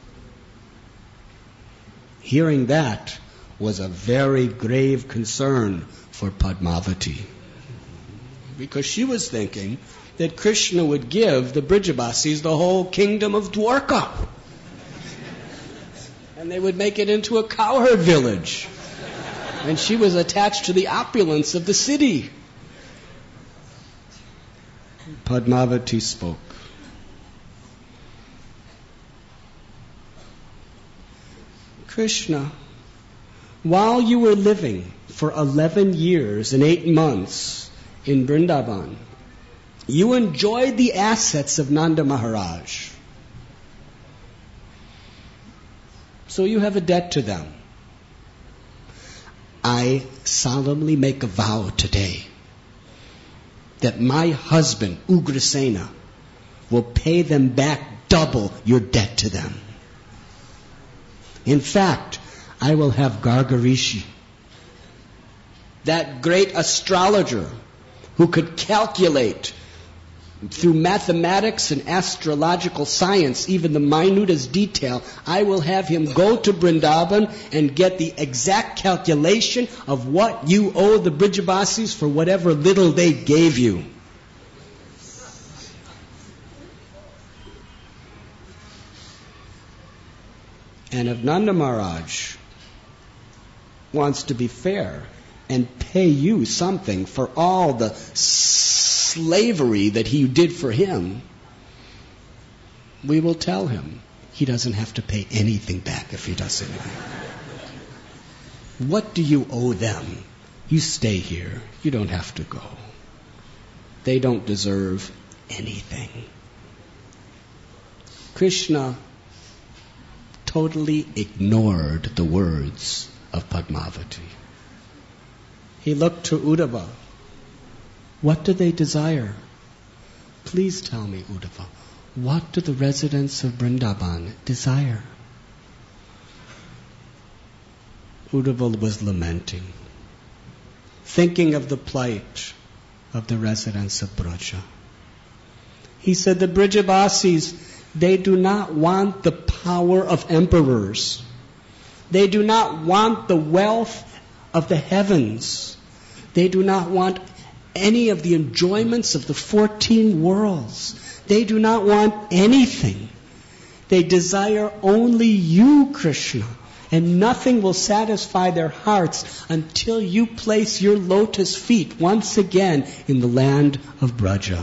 Speaker 1: Hearing that was a very grave concern for Padmavati, because she was thinking that Krishna would give the Brijabasis the whole kingdom of Dwarka. And they would make it into a cowherd village. And she was attached to the opulence of the city. Padmavati spoke. Krishna, while you were living for 11 years and 8 months in Vrindavan, you enjoyed the assets of Nanda Maharaj. So you have a debt to them. I solemnly make a vow today that my husband, Ugrasena, will pay them back double your debt to them. In fact, I will have Gargarishi, that great astrologer who could calculate through mathematics and astrological science, even the minutest detail, I will have him go to Vrindavan and get the exact calculation of what you owe the Brijabasis for whatever little they gave you. And if Nanda Maharaj wants to be fair and pay you something for all the slavery that he did for him, we will tell him he doesn't have to pay anything back if he doesn't. What do you owe them? You stay here. You don't have to go. They don't deserve anything. Krishna totally ignored the words of Padmavati. He looked to Uddhava. What do they desire? Please tell me, Uddhava, what do the residents of Vrindavan desire? Uddhava was lamenting, thinking of the plight of the residents of Braja. He said, the Brijabasis, they do not want the power of emperors. They do not want the wealth of the heavens. They do not want any of the enjoyments of the 14 worlds. They do not want anything. They desire only you, Krishna. And nothing will satisfy their hearts until you place your lotus feet once again in the land of Braja.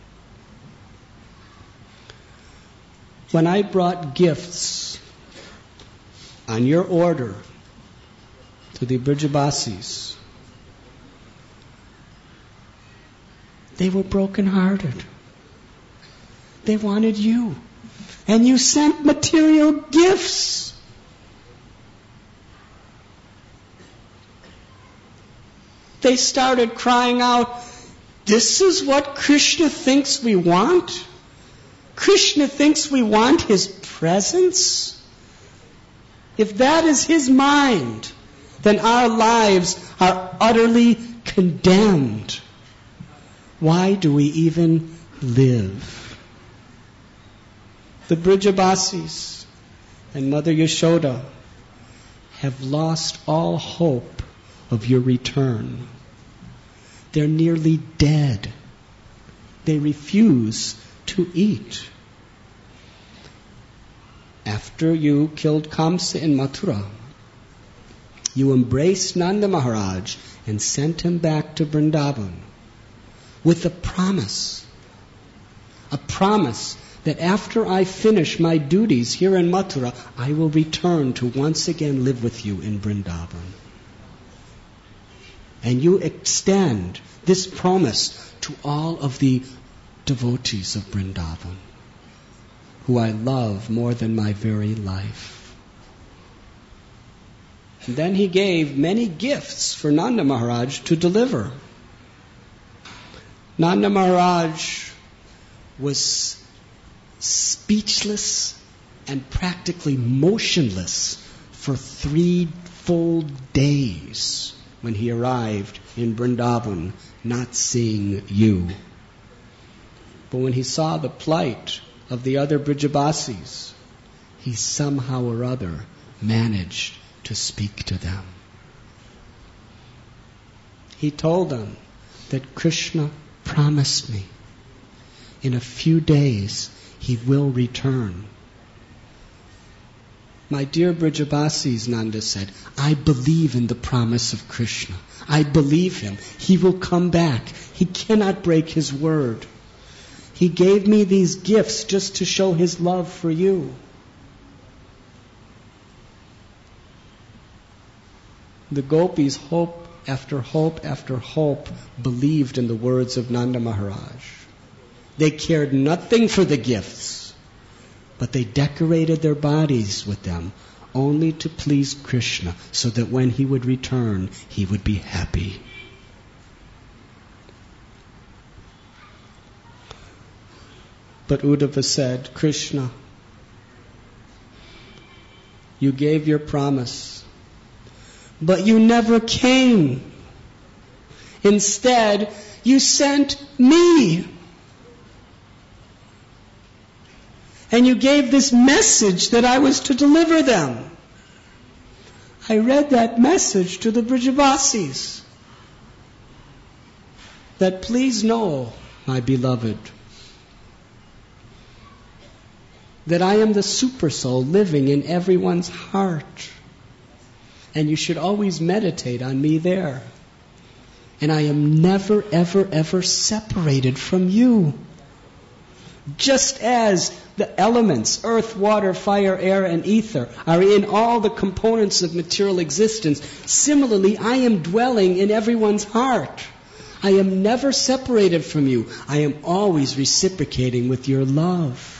Speaker 1: When I brought gifts on your order to the Brijabasis, they were broken-hearted. They wanted you. And you sent material gifts. They started crying out, this is what Krishna thinks we want? Krishna thinks we want his presence? If that is his mind, then our lives are utterly condemned. Why do we even live? The Brijabasis and Mother Yashoda have lost all hope of your return. They're nearly dead. They refuse to eat. After you killed Kamsa in Mathura, you embraced Nanda Maharaj and sent him back to Vrindavan with the promise a promise that after I finish my duties here in Mathura, I will return to once again live with you in Vrindavan. And you extend this promise to all of the devotees of Vrindavan, who I love more than my very life. And then he gave many gifts for Nanda Maharaj to deliver. Nanda Maharaj was speechless and practically motionless for 3 full days when he arrived in Vrindavan, not seeing you. But when he saw the plight of the other Brijabasis, he somehow or other managed to speak to them. He told them that Krishna promised me in a few days he will return. My dear Brijabasis, Nanda said, I believe in the promise of Krishna. I believe him. He will come back. He cannot break his word. He gave me these gifts just to show his love for you. The gopis, hope after hope after hope, believed in the words of Nanda Maharaj. They cared nothing for the gifts, but they decorated their bodies with them only to please Krishna, so that when he would return, he would be happy. But Uddhava said, Krishna, you gave your promise, but you never came. Instead, you sent me. And you gave this message that I was to deliver them. I read that message to the Brijabasis. That please know, my beloved, that I am the super soul living in everyone's heart. And you should always meditate on me there. And I am never, ever, ever separated from you. Just as the elements, earth, water, fire, air, and ether, are in all the components of material existence, similarly, I am dwelling in everyone's heart. I am never separated from you. I am always reciprocating with your love.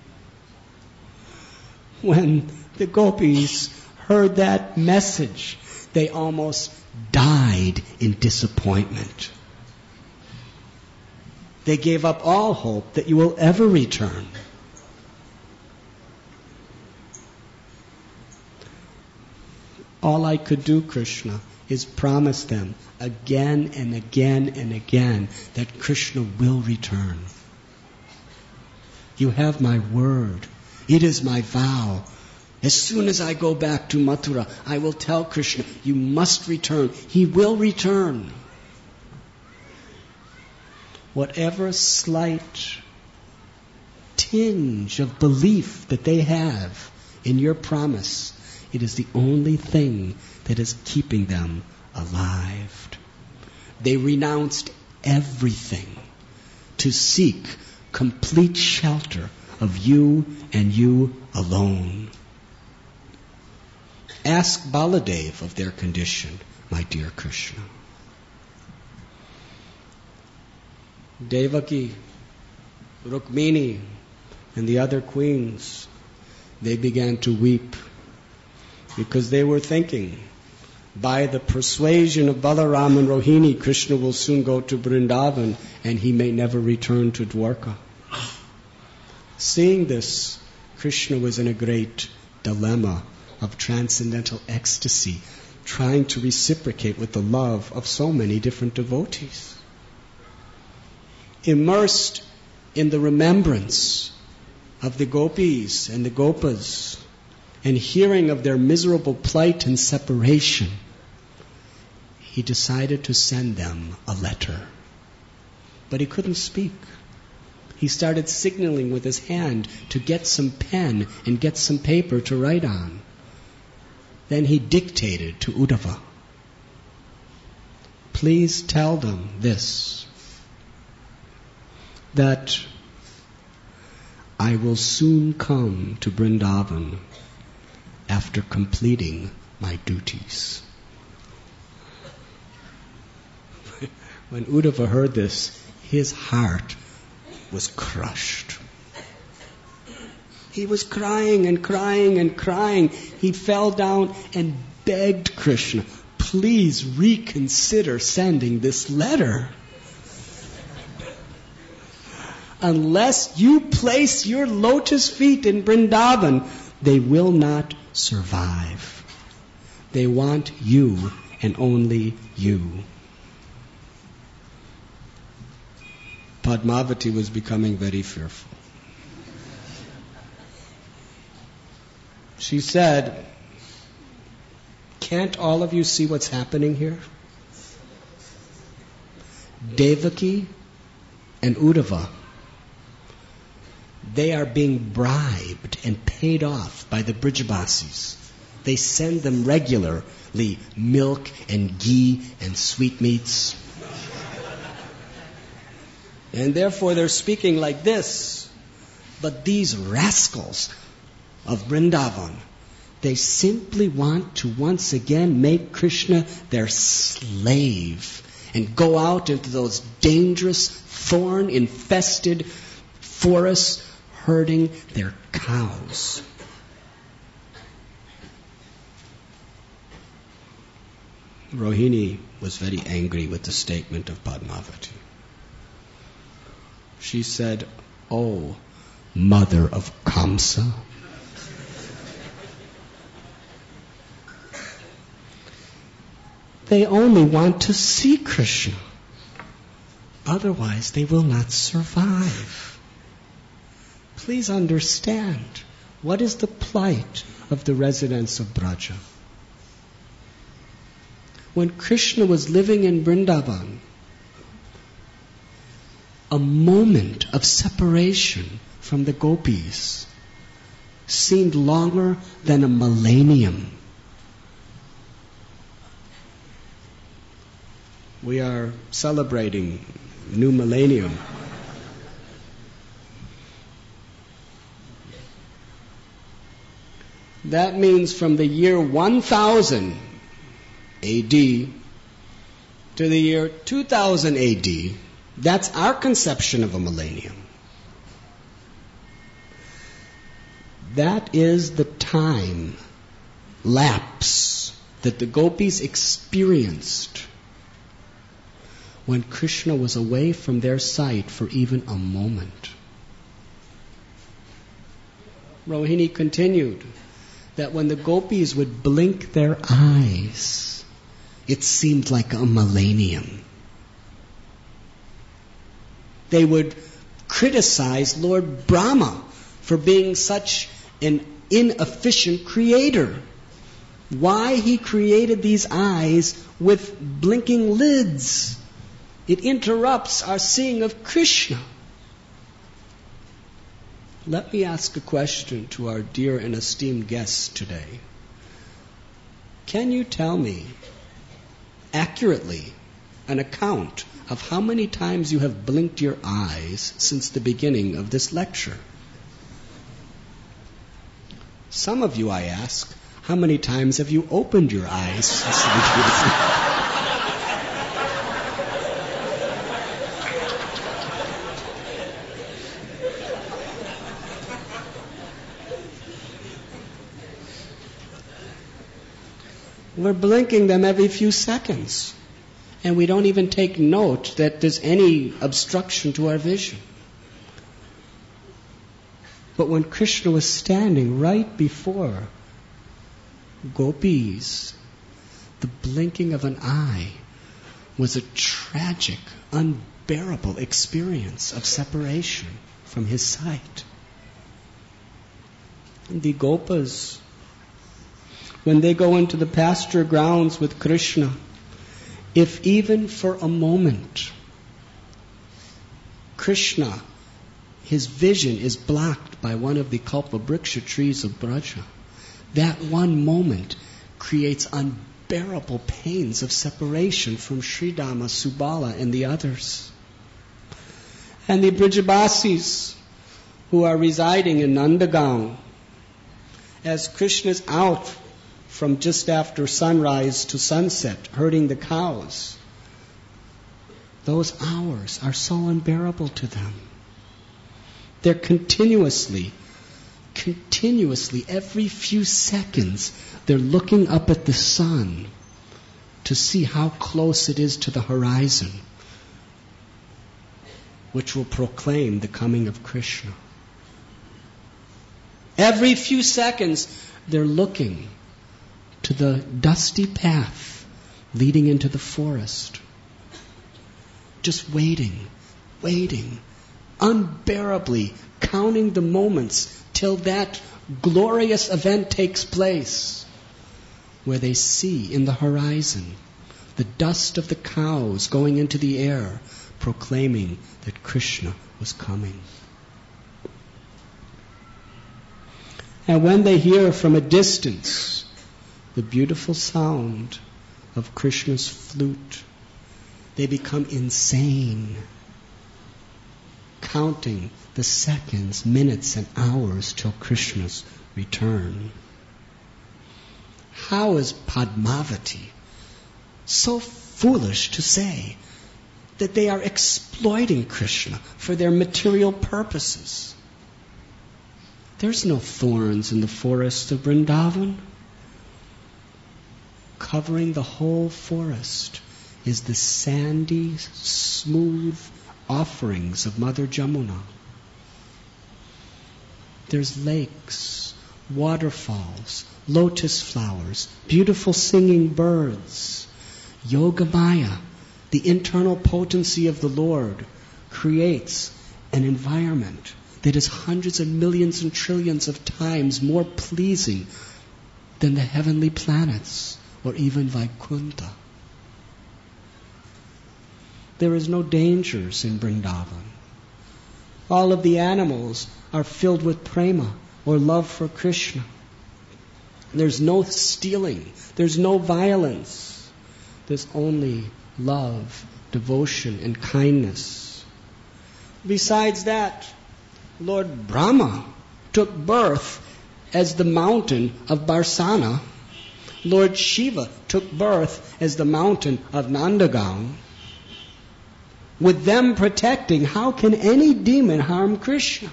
Speaker 1: When the gopis heard that message, they almost died in disappointment. They gave up all hope that you will ever return. All I could do, Krishna, is promise them again and again and again that Krishna will return. You have my word. It is my vow. As soon as I go back to Mathura, I will tell Krishna, you must return. He will return. Whatever slight tinge of belief that they have in your promise, it is the only thing that is keeping them alive. They renounced everything to seek complete shelter of you and you alone. Ask Baladev of their condition, my dear Krishna. Devaki, Rukmini, and the other queens, they began to weep because they were thinking, by the persuasion of Balaram and Rohini, Krishna will soon go to Vrindavan and he may never return to Dwarka. Seeing this, Krishna was in a great dilemma of transcendental ecstasy, trying to reciprocate with the love of so many different devotees. Immersed in the remembrance of the gopis and the gopas, and hearing of their miserable plight and separation, he decided to send them a letter. But he couldn't speak. He started signaling with his hand to get some pen and get some paper to write on. Then he dictated to Uddhava, please tell them this, that I will soon come to Vrindavan after completing my duties. When Uddhava heard this, his heart was crushed. He was crying and crying and crying. He fell down and begged Krishna, please reconsider sending this letter. Unless you place your lotus feet in Vrindavan, they will not survive. They want you and only you. Padmavati was becoming very fearful. She said, can't all of you see what's happening here? Devaki and Uddhava, they are being bribed and paid off by the Brijabasis. They send them regularly milk and ghee and sweetmeats. And therefore they're speaking like this. But these rascals of Vrindavan, they simply want to once again make Krishna their slave and go out into those dangerous, thorn-infested forests herding their cows. Rohini was very angry with the statement of Padmavati. She said, "Oh, mother of Kamsa, they only want to see Krishna. Otherwise, they will not survive. Please understand, what is the plight of the residents of Braja? When Krishna was living in Vrindavan, a moment of separation from the gopis seemed longer than a millennium. We are celebrating new millennium. That means from the year 1000 AD to the year 2000 AD, that's our conception of a millennium. That is the time lapse that the gopis experienced when Krishna was away from their sight for even a moment. Rohini continued that when the gopis would blink their eyes, it seemed like a millennium. They would criticize Lord Brahma for being such an inefficient creator. Why he created these eyes with blinking lids? It interrupts our seeing of Krishna. Let me ask a question to our dear and esteemed guests today. Can you tell me accurately an account of how many times you have blinked your eyes since the beginning of this lecture? Some of you, I ask, how many times have you opened your eyes since the beginning? We're blinking them every few seconds. And we don't even take note that there's any obstruction to our vision. But when Krishna was standing right before gopis, the blinking of an eye was a tragic, unbearable experience of separation from his sight. And the gopas, when they go into the pasture grounds with Krishna, if even for a moment Krishna, his vision is blocked by one of the Kalpavriksha trees of Braja, that one moment creates unbearable pains of separation from Sridhama, Subala, and the others. And the Brijabasis, who are residing in Nandagaon. As Krishna's out from just after sunrise to sunset, herding the cows, those hours are so unbearable to them. They're continuously, every few seconds, they're looking up at the sun to see how close it is to the horizon, which will proclaim the coming of Krishna. Every few seconds, they're looking to the dusty path leading into the forest. Just waiting, unbearably counting the moments till that glorious event takes place, where they see in the horizon the dust of the cows going into the air, proclaiming that Krishna was coming. And when they hear from a distance the beautiful sound of Krishna's flute, they become insane, counting the seconds, minutes, and hours till Krishna's return. How is Padmavati so foolish to say that they are exploiting Krishna for their material purposes? There's no thorns in the forests of Vrindavan. Covering the whole forest is the sandy, smooth offerings of Mother Jamuna. There's lakes, waterfalls, lotus flowers, beautiful singing birds. Yogamaya, the internal potency of the Lord, creates an environment that is hundreds of millions and trillions of times more pleasing than the heavenly planets or even Vaikuntha. There is no dangers in Vrindavan. All of the animals are filled with prema, or love for Krishna. There's no stealing. There's no violence. There's only love, devotion, and kindness. Besides that, Lord Brahma took birth as the mountain of Barsana. Lord Shiva took birth as the mountain of Nandagaon. With them protecting, how can any demon harm Krishna?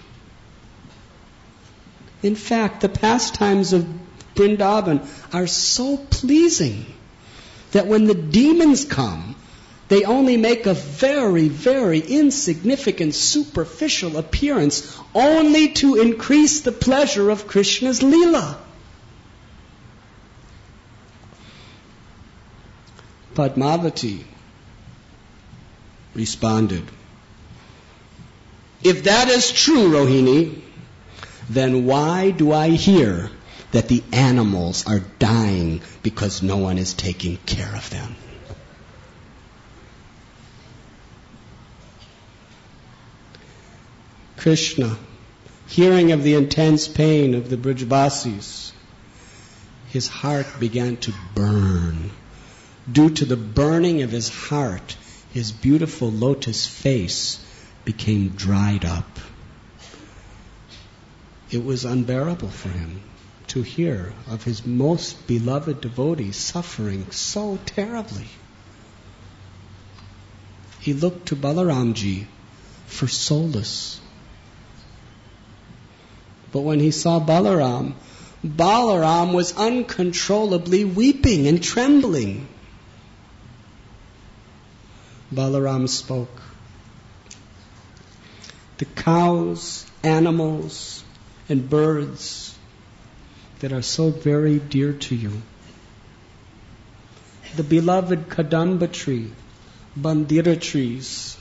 Speaker 1: In fact, the pastimes of Vrindavan are so pleasing that when the demons come, they only make a very, very insignificant, superficial appearance, only to increase the pleasure of Krishna's Leela. Padmavati responded, "If that is true, Rohini, then why do I hear that the animals are dying because no one is taking care of them?" Krishna, hearing of the intense pain of the Brajvasis, his heart began to burn. Due to the burning of his heart, his beautiful lotus face became dried up. It was unbearable for him to hear of his most beloved devotee suffering so terribly. He looked to Balaramji for solace. But when he saw Balaram was uncontrollably weeping and trembling. Balaram spoke. The cows, animals, and birds that are so very dear to you, the beloved Kadamba tree, Bandira trees,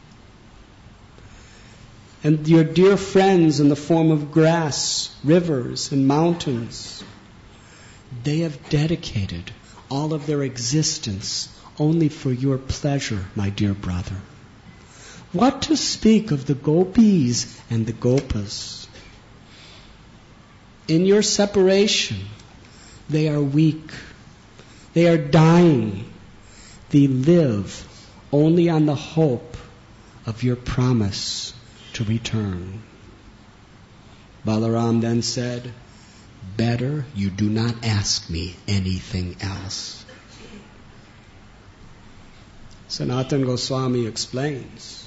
Speaker 1: and your dear friends in the form of grass, rivers, and mountains, they have dedicated all of their existence only for your pleasure, my dear brother. What to speak of the gopis and the gopas? In your separation, they are weak. They are dying. They live only on the hope of your promise to return. Balaram then said, "Better you do not ask me anything else." Sanatana Goswami explains,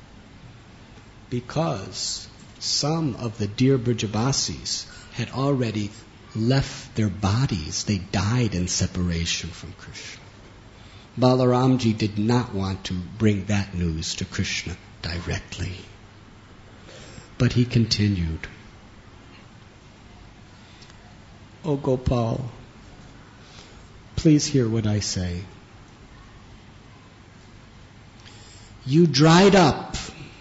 Speaker 1: because some of the dear Brijabasis had already left their bodies. They died in separation from Krishna. Balaramji did not want to bring that news to Krishna directly. But he continued, "O Gopal, please hear what I say. You dried up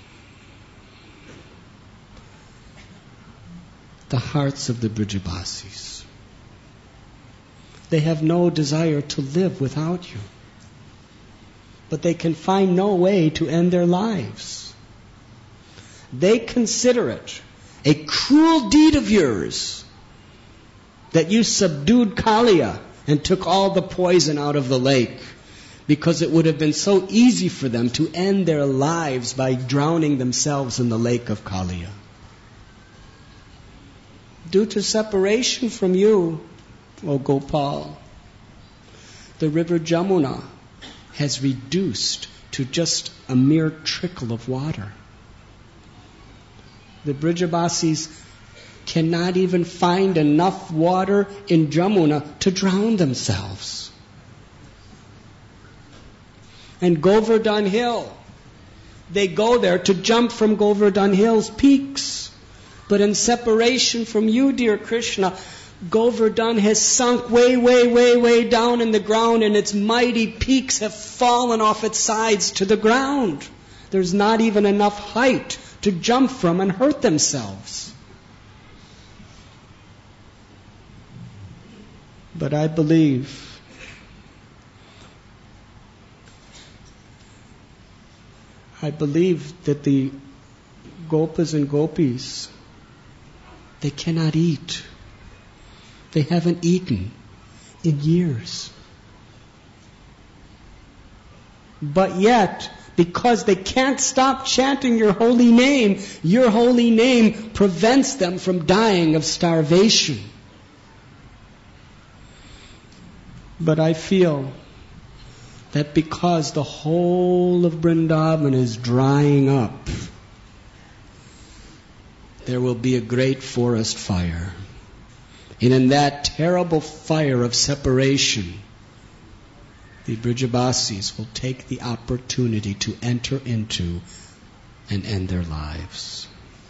Speaker 1: the hearts of the Brijabasis. They have no desire to live without you. But they can find no way to end their lives. They consider it a cruel deed of yours that you subdued Kaliya and took all the poison out of the lake, because it would have been so easy for them to end their lives by drowning themselves in the lake of Kaliya. Due to separation from you, O Gopal, the river Jamuna has reduced to just a mere trickle of water. The Brijabasis cannot even find enough water in Jamuna to drown themselves. And Govardhan Hill, they go there to jump from Govardhan Hill's peaks. But in separation from you, dear Krishna, Govardhan has sunk way, way, way, way down in the ground, and its mighty peaks have fallen off its sides to the ground. There's not even enough height to jump from and hurt themselves. But I believe that the Gopas and Gopis, they cannot eat. They haven't eaten in years. But yet, because they can't stop chanting your holy name prevents them from dying of starvation. But I feel that because the whole of Vrindavan is drying up, there will be a great forest fire. And in that terrible fire of separation, the Brijabasis will take the opportunity to enter into and end their lives.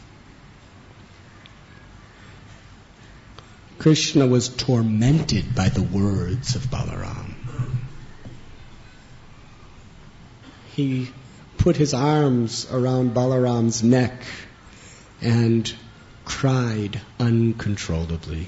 Speaker 1: Krishna was tormented by the words of Balaram. He put his arms around Balaram's neck and cried uncontrollably.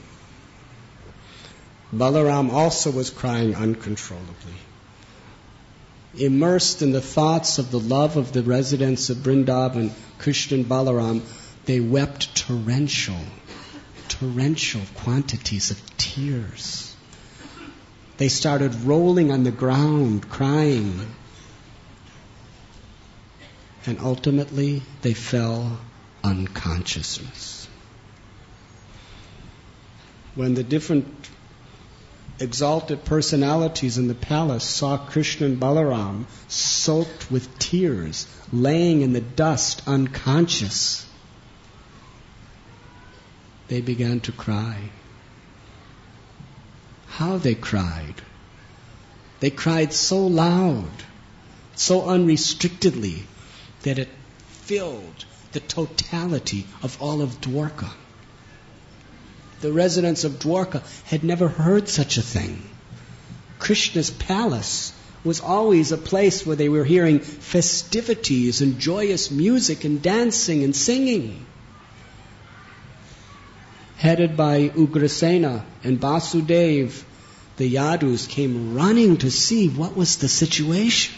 Speaker 1: Balaram also was crying uncontrollably. Immersed in the thoughts of the love of the residents of Vrindavan, Krishna and Balaram, they wept torrential quantities of tears. They started rolling on the ground, crying. And ultimately, they fell unconsciousness. When the different exalted personalities in the palace saw Krishna and Balaram soaked with tears, laying in the dust unconscious, they began to cry. How they cried! They cried so loud, so unrestrictedly, that it filled the totality of all of Dwarka. The residents of Dwarka had never heard such a thing. Krishna's palace was always a place where they were hearing festivities and joyous music and dancing and singing. Headed by Ugrasena and Vasudev, the Yadus came running to see what was the situation.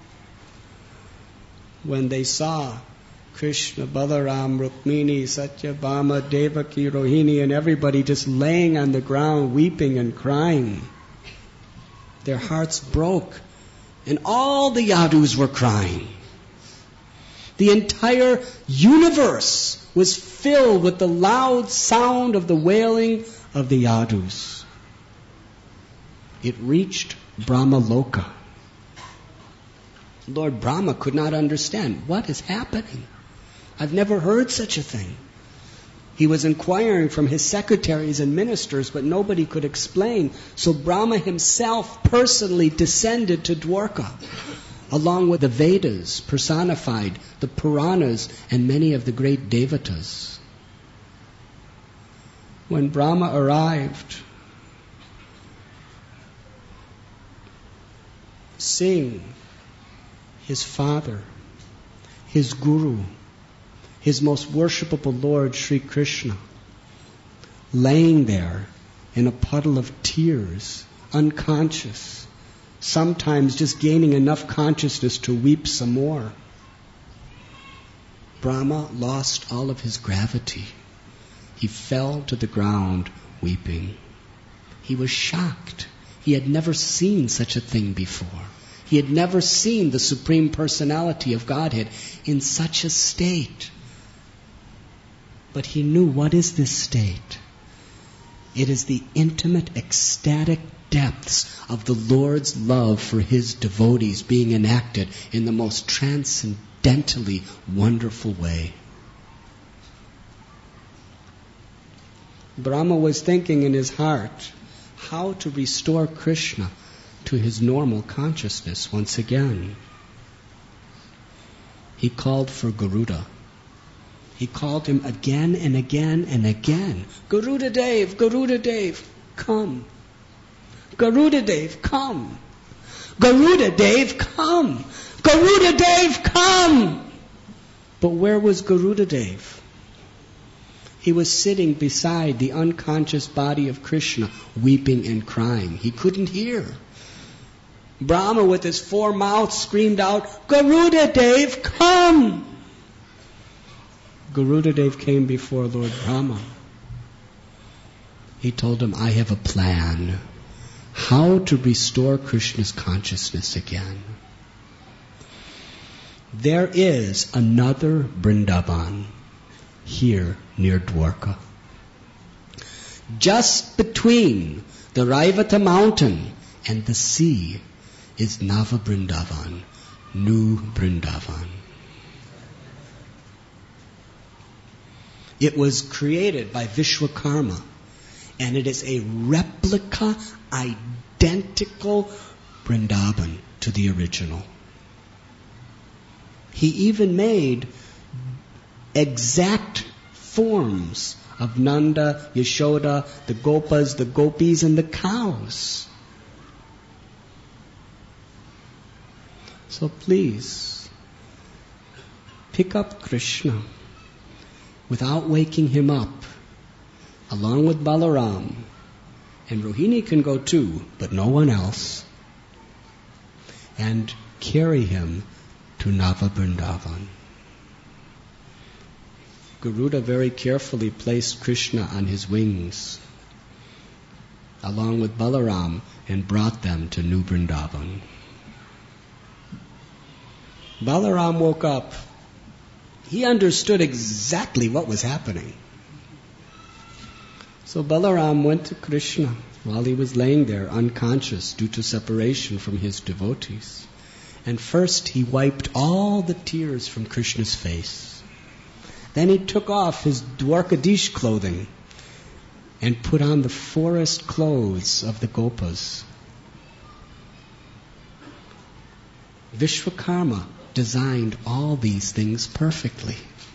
Speaker 1: When they saw Krishna, Balaram, Rukmini, Satyabhama, Devaki, Rohini, and everybody just laying on the ground, weeping and crying, their hearts broke, and all the Yadus were crying. The entire universe was filled with the loud sound of the wailing of the yadus. It reached Brahmaloka. Lord Brahma could not understand what is happening. I've never heard such a thing. He was inquiring from his secretaries and ministers, but nobody could explain. So Brahma himself personally descended to Dwarka, along with the Vedas personified, the Puranas, and many of the great Devatas. When Brahma arrived, seeing his father, his guru, his most worshipable Lord, Sri Krishna, laying there in a puddle of tears, unconscious, sometimes just gaining enough consciousness to weep some more, Brahma lost all of his gravity. He fell to the ground weeping. He was shocked. He had never seen such a thing before. He had never seen the Supreme Personality of Godhead in such a state. But he knew, what is this state? It is the intimate, ecstatic depths of the Lord's love for His devotees being enacted in the most transcendentally wonderful way. Brahma was thinking in his heart how to restore Krishna to his normal consciousness once again. He called for Garuda. He called him again and again and again. Garuda Dev, Garuda Dev, come. Garuda Dev, come. Garuda Dev, come. Garuda Dev, come. But where was Garuda Dev? He was sitting beside the unconscious body of Krishna, weeping and crying. He couldn't hear. Brahma, with his four mouths, screamed out, Garuda Dev, come! Garuda Dev came before Lord Brahma. He told him, I have a plan how to restore Krishna's consciousness again. There is another Vrindavan here near Dwarka. Just between the Raivata mountain and the sea is Nava Vrindavan, New Vrindavan. It was created by Vishwakarma, and it is a replica, identical Vrindavan to the original. He even made exact forms of Nanda, Yashoda, the Gopas, the Gopis, and the cows. So please, pick up Krishna without waking him up, along with Balaram. And Rohini can go too, but no one else. And carry him to Nava Vrindavan. Garuda very carefully placed Krishna on his wings, along with Balaram, and brought them to New Vrindavan. Balaram woke up. He understood exactly what was happening. So Balaram went to Krishna while he was laying there unconscious due to separation from his devotees. And first he wiped all the tears from Krishna's face. Then he took off his Dwarkadish clothing and put on the forest clothes of the Gopas. Vishwakarma designed all these things perfectly.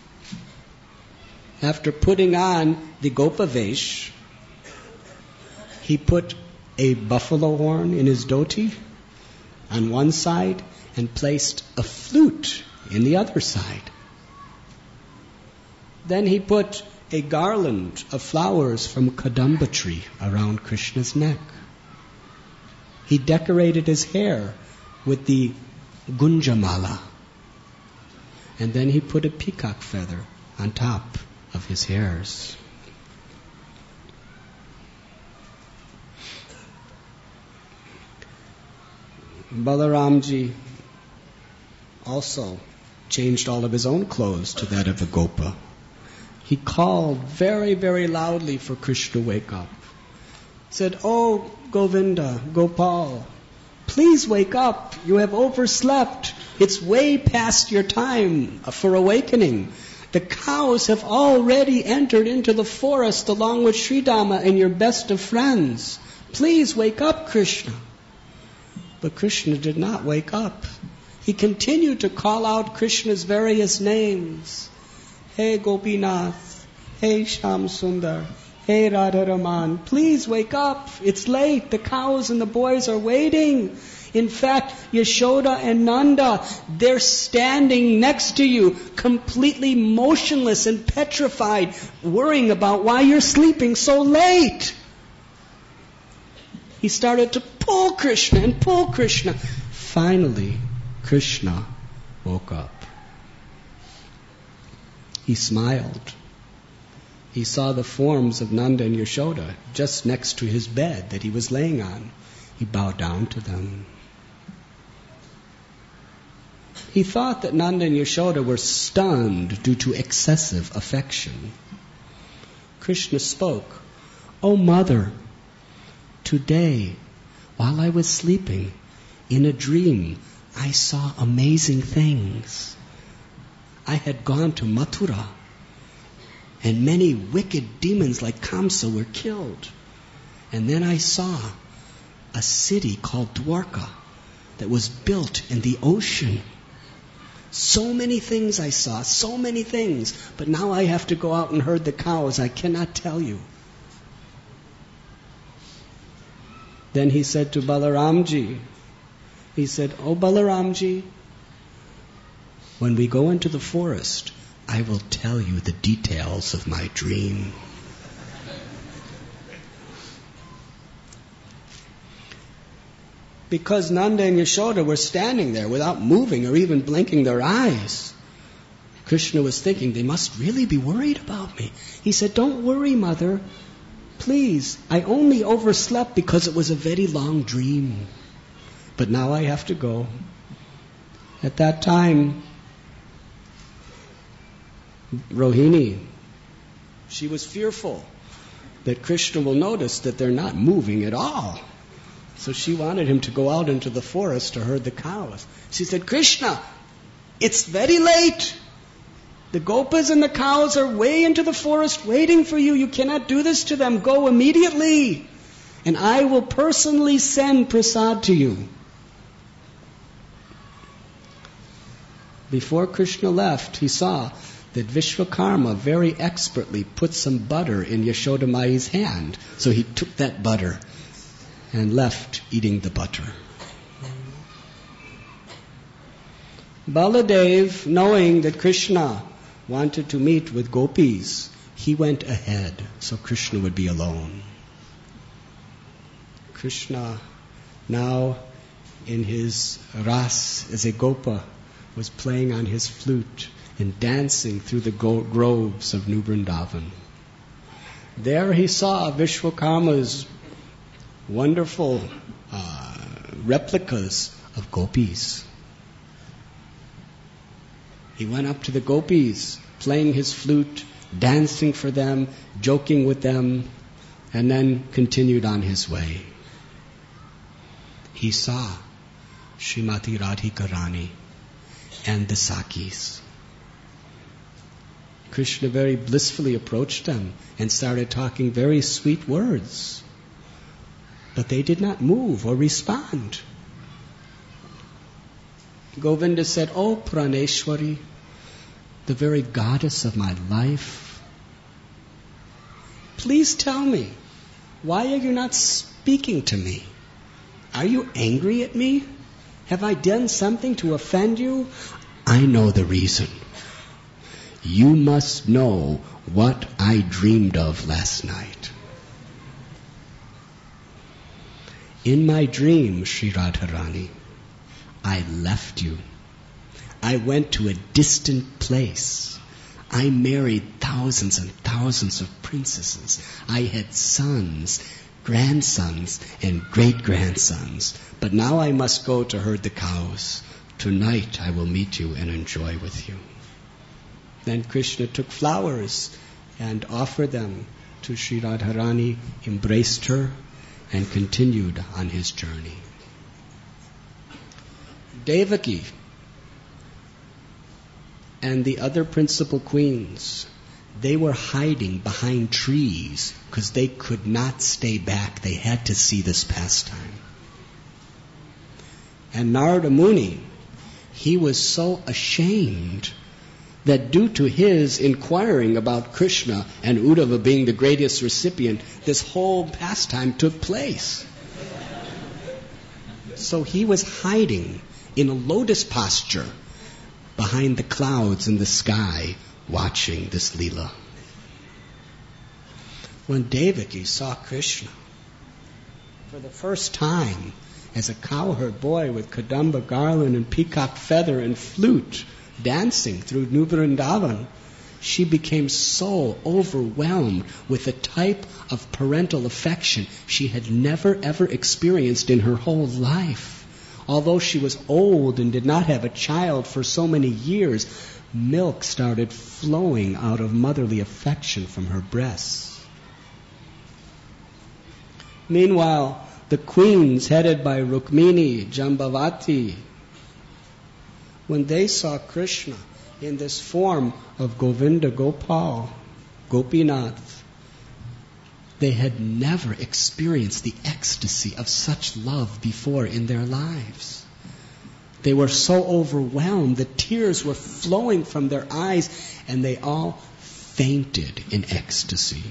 Speaker 1: After putting on the Gopa Vesh, he put a buffalo horn in his dhoti on one side and placed a flute in the other side. Then he put a garland of flowers from Kadamba tree around Krishna's neck. He decorated his hair with the Gunjamala. And then he put a peacock feather on top of his hairs. Balaramji also changed all of his own clothes to that of a gopa. He called very, very loudly for Krishna to wake up. Said, "Oh, Govinda, Gopal, please wake up. You have overslept. It's way past your time for awakening. The cows have already entered into the forest along with Sridama and your best of friends. Please wake up, Krishna." But Krishna did not wake up. He continued to call out Krishna's various names. "Hey Gopinath, hey Sham Sundar, hey Radharaman, please wake up. It's late. The cows and the boys are waiting. In fact, Yashoda and Nanda, they're standing next to you, completely motionless and petrified, worrying about why you're sleeping so late." He started to pull Krishna and pull Krishna. Finally, Krishna woke up. He smiled. He saw the forms of Nanda and Yashoda just next to his bed that he was laying on. He bowed down to them. He thought that Nanda and Yashoda were stunned due to excessive affection. Krishna spoke, "O mother, today, while I was sleeping, in a dream, I saw amazing things. I had gone to Mathura, and many wicked demons like Kamsa were killed. And then I saw a city called Dwarka that was built in the ocean. So many things I saw, so many things. But now I have to go out and herd the cows. I cannot tell you." Then he said to Balaramji, he said, "Oh Balaramji, when we go into the forest, I will tell you the details of my dream." Because Nanda and Yashoda were standing there without moving or even blinking their eyes, Krishna was thinking, they must really be worried about me. He said, "Don't worry, mother. Please, I only overslept because it was a very long dream. But now I have to go." At that time, Rohini, she was fearful that Krishna will notice that they're not moving at all. So she wanted him to go out into the forest to herd the cows. She said, "Krishna, it's very late. The gopas and the cows are way into the forest waiting for you. You cannot do this to them. Go immediately, and I will personally send prasad to you." Before Krishna left, he saw that Vishwakarma very expertly put some butter in Yashoda Mai's hand. So he took that butter and left eating the butter. Baladev, knowing that Krishna wanted to meet with gopis, he went ahead so Krishna would be alone. Krishna, now in his ras as a gopa, was playing on his flute and dancing through the groves of New Vrindavan. There he saw Vishwakarma's wonderful replicas of gopis. He went up to the gopis, playing his flute, dancing for them, joking with them, and then continued on his way. He saw Srimati Radhika Rani and the Sakis. Krishna very blissfully approached them and started talking very sweet words. But they did not move or respond. Govinda said, "Oh Praneshwari, the very goddess of my life, please tell me, why are you not speaking to me? Are you angry at me? Have I done something to offend you? I know the reason. You must know what I dreamed of last night. In my dream, Sri Radharani, I left you. I went to a distant place. I married thousands and thousands of princesses. I had sons, grandsons, and great-grandsons. But now I must go to herd the cows. Tonight I will meet you and enjoy with you. Then Krishna took flowers and offered them to Sri Radharani, embraced her, and continued on his journey. Devaki and the other principal queens, they were hiding behind trees because they could not stay back. They had to see this pastime. And Narada Muni, he was so ashamed that due to his inquiring about Krishna and Uddhava being the greatest recipient, this whole pastime took place. So he was hiding in a lotus posture behind the clouds in the sky, watching this Leela. When Devaki saw Krishna for the first time as a cowherd boy with kadamba garland and peacock feather and flute dancing through New Vrindavan, she became so overwhelmed with a type of parental affection she had never ever experienced in her whole life. Although she was old and did not have a child for so many years, milk started flowing out of motherly affection from her breasts. Meanwhile, the queens headed by Rukmini, Jambavati, when they saw Krishna in this form of Govinda Gopal, Gopinath, they had never experienced the ecstasy of such love before in their lives. They were so overwhelmed, the tears were flowing from their eyes, and they all fainted in ecstasy.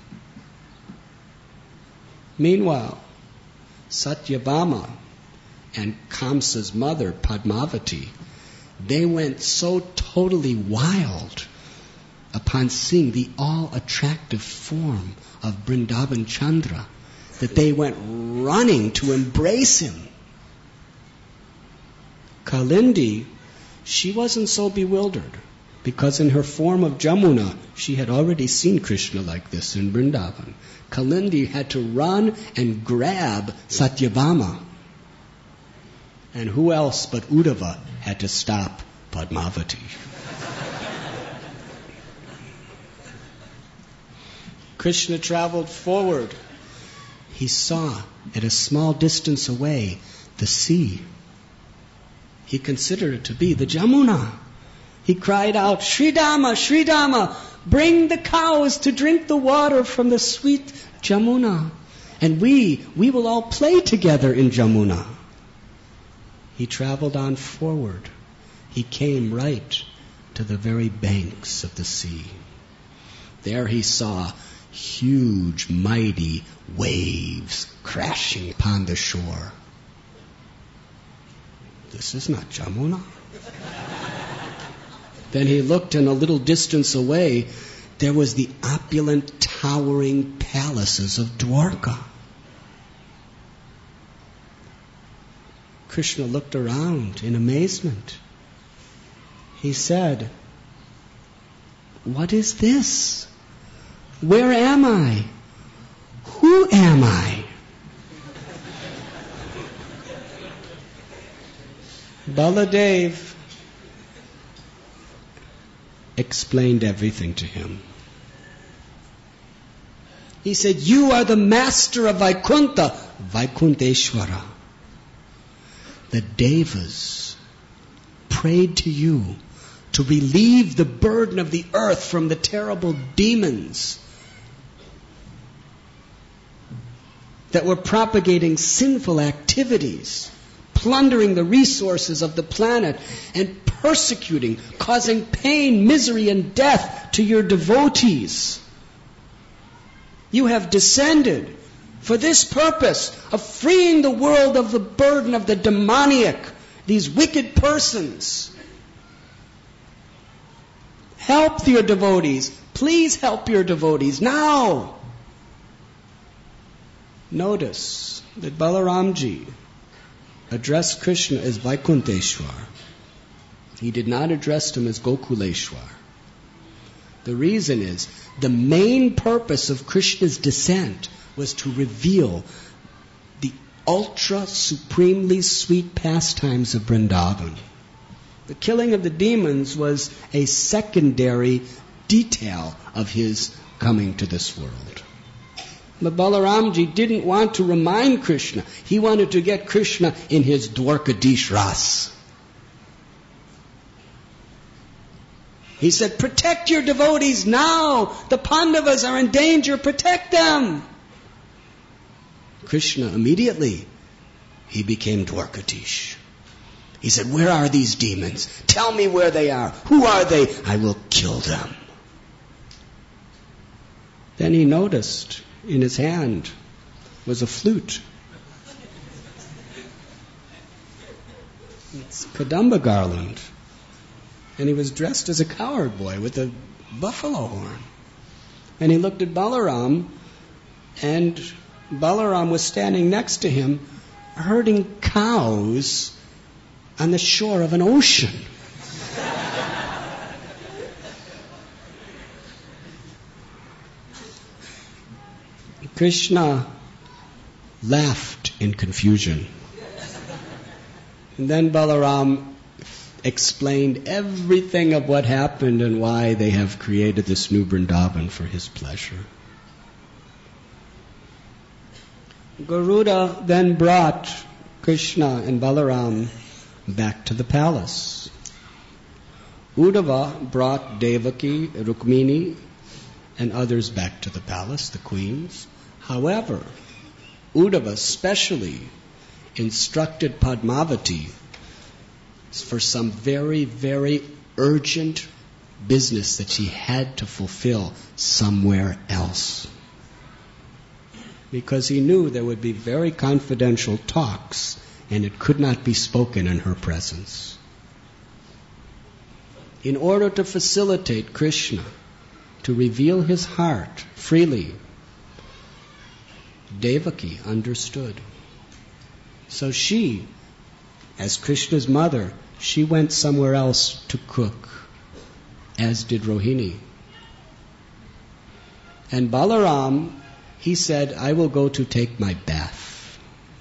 Speaker 1: Meanwhile, Satyabhama and Kamsa's mother, Padmavati, they went so totally wild upon seeing the all-attractive form of Vrindavan Chandra that they went running to embrace him. Kalindi, she wasn't so bewildered because in her form of Jamuna, she had already seen Krishna like this in Vrindavan. Kalindi had to run and grab Satyabhama. And who else but Uddhava had to stop Padmavati? Krishna traveled forward. He saw at a small distance away the sea. He considered it to be the Jamuna. He cried out, Sridama, Sridama, bring the cows to drink the water from the sweet Jamuna. And we will all play together in Jamuna. He traveled on forward. He came right to the very banks of the sea. There he saw huge, mighty waves crashing upon the shore. This is not Jamuna. Then he looked, and a little distance away, there was the opulent, towering palaces of Dwarka. Krishna looked around in amazement. He said, "What is this? Where am I? Who am I?" Baladev explained everything to him. He said, "You are the master of Vaikuntha, Vaikunteshwara. The Devas prayed to you to relieve the burden of the earth from the terrible demons that were propagating sinful activities, plundering the resources of the planet, and persecuting, causing pain, misery, and death to your devotees. You have descended for this purpose of freeing the world of the burden of the demoniac, these wicked persons. Help your devotees. Please help your devotees now." Notice that Balaramji addressed Krishna as Vaikunteshwar. He did not address him as Gokuleshwar. The reason is, the main purpose of Krishna's descent was to reveal the ultra supremely sweet pastimes of Vrindavan. The killing of the demons was a secondary detail of his coming to this world. But Balaramji didn't want to remind Krishna. He wanted to get Krishna in his Dwarkadish Ras. He said, protect your devotees now. The Pandavas are in danger. Protect them. Krishna immediately, he became Dwarkadish. He said, where are these demons? Tell me where they are. Who are they? I will kill them. Then he noticed in his hand was a flute. It's Kadamba garland. And he was dressed as a cowherd boy with a buffalo horn. And he looked at Balaram, and Balaram was standing next to him herding cows on the shore of an ocean. Krishna laughed in confusion. And then Balaram explained everything of what happened and why they have created this new Vrindavan for his pleasure. Garuda then brought Krishna and Balaram back to the palace. Uddhava brought Devaki, Rukmini, and others back to the palace, the queens. However, Uddhava specially instructed Padmavati for some very, very urgent business that she had to fulfill somewhere else. Because he knew there would be very confidential talks and it could not be spoken in her presence. In order to facilitate Krishna to reveal his heart freely, Devaki understood. So she, as Krishna's mother, she went somewhere else to cook, as did Rohini. And Balaram, he said, I will go to take my bath.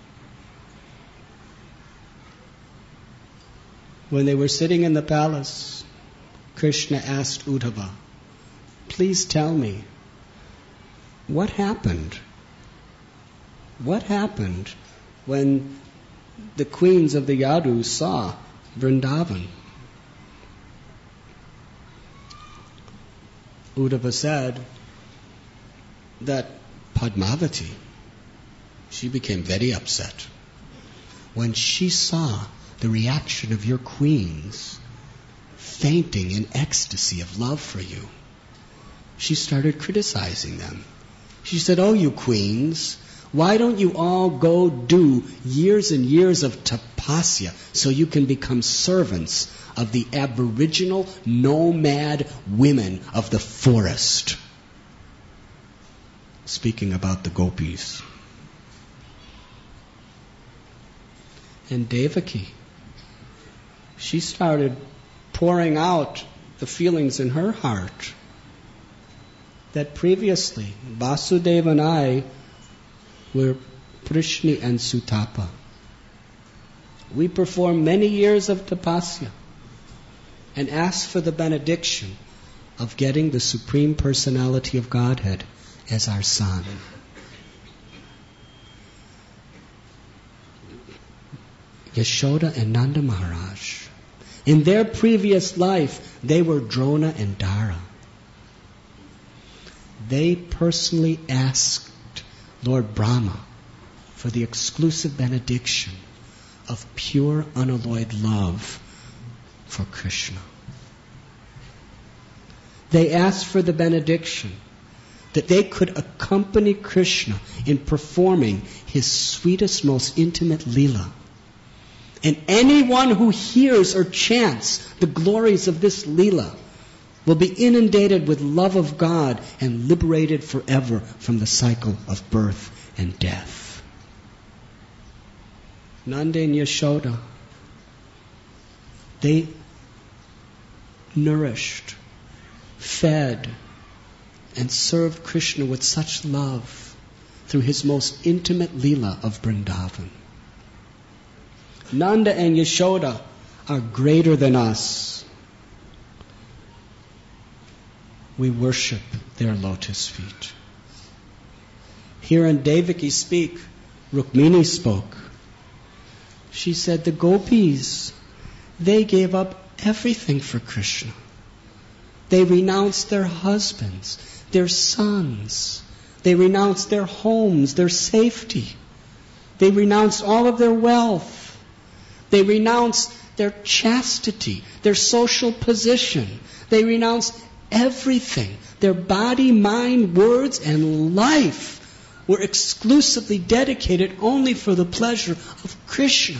Speaker 1: When they were sitting in the palace, Krishna asked Uddhava, please tell me, what happened? What happened when the queens of the Yadus saw Vrindavan? Uddhava said that Padmavati, she became very upset when she saw the reaction of your queens fainting in ecstasy of love for you. She started criticizing them. She said, oh, you queens, why don't you all go do years and years of tapasya so you can become servants of the aboriginal nomad women of the forest? Speaking about the gopis. And Devaki, she started pouring out the feelings in her heart that previously Vasudeva and I were Prishni and Sutapa. We performed many years of tapasya and asked for the benediction of getting the Supreme Personality of Godhead as our son. Yashoda and Nanda Maharaj, in their previous life, they were Drona and Dara. They personally asked Lord Brahma for the exclusive benediction of pure, unalloyed love for Krishna. They asked for the benediction that they could accompany Krishna in performing his sweetest, most intimate Leela. And anyone who hears or chants the glories of this Leela will be inundated with love of God and liberated forever from the cycle of birth and death. Nanda and Yashoda, they nourished, fed, and served Krishna with such love through his most intimate Leela of Vrindavan. Nanda and Yashoda are greater than us, we worship their lotus feet. Hearing Devaki speak, Rukmini spoke. She said, the gopis, they gave up everything for Krishna. They renounced their husbands, their sons. They renounced their homes, their safety. They renounced all of their wealth. They renounced their chastity, their social position. They renounced everything. Their body, mind, words, and life were exclusively dedicated only for the pleasure of Krishna.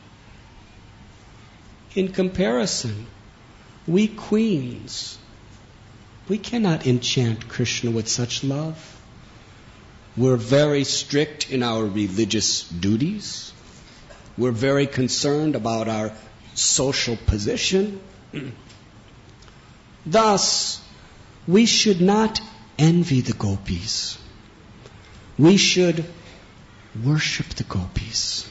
Speaker 1: In comparison, we queens, we cannot enchant Krishna with such love. We're very strict in our religious duties. We're very concerned about our social position. Thus, we should not envy the gopis. We should worship the gopis.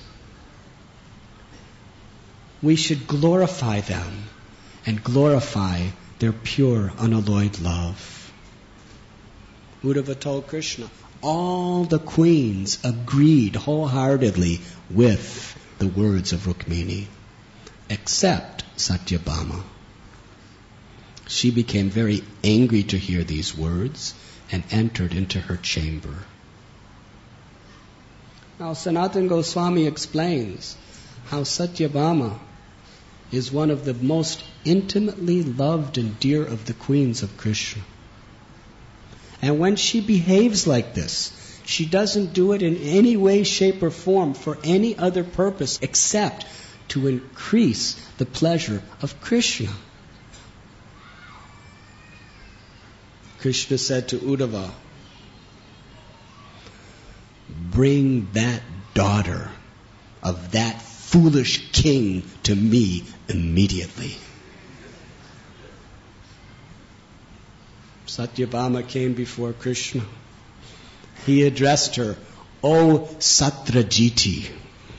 Speaker 1: We should glorify them and glorify their pure, unalloyed love. Uddhava told Krishna, all the queens agreed wholeheartedly with the words of Rukmini, except Satyabhama. She became very angry to hear these words and entered into her chamber. Now Sanatana Goswami explains how Satyabhama is one of the most intimately loved and dear of the queens of Krishna. And when she behaves like this, she doesn't do it in any way, shape, or form for any other purpose except to increase the pleasure of Krishna. Krishna said to Uddhava, bring that daughter of that foolish king to me immediately. Satyabhama came before Krishna. He addressed her, O Satrajiti.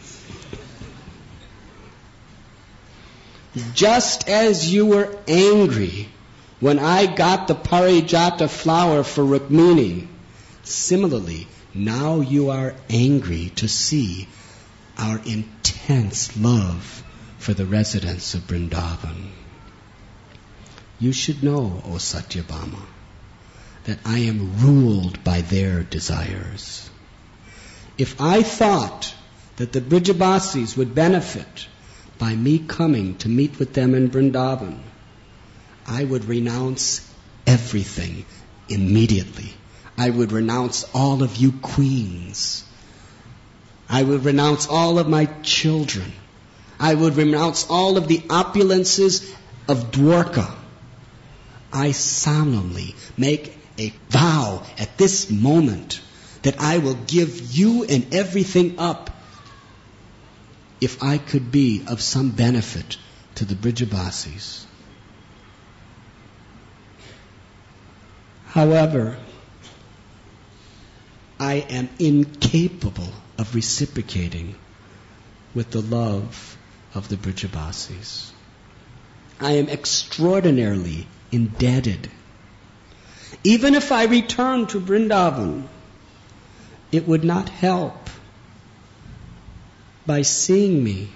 Speaker 1: Just as you were angry when I got the Parijata flower for Rukmini, similarly, now you are angry to see our intense love for the residents of Vrindavan. You should know, O Satyabhama, that I am ruled by their desires. If I thought that the Brijabasis would benefit by me coming to meet with them in Vrindavan, I would renounce everything immediately. I would renounce all of you queens. I would renounce all of my children. I would renounce all of the opulences of Dwarka. I solemnly make a vow at this moment that I will give you and everything up if I could be of some benefit to the Brijabasis. However, I am incapable of reciprocating with the love of the Brijabasis. I am extraordinarily indebted. Even if I return to Vrindavan, it would not help. By seeing me,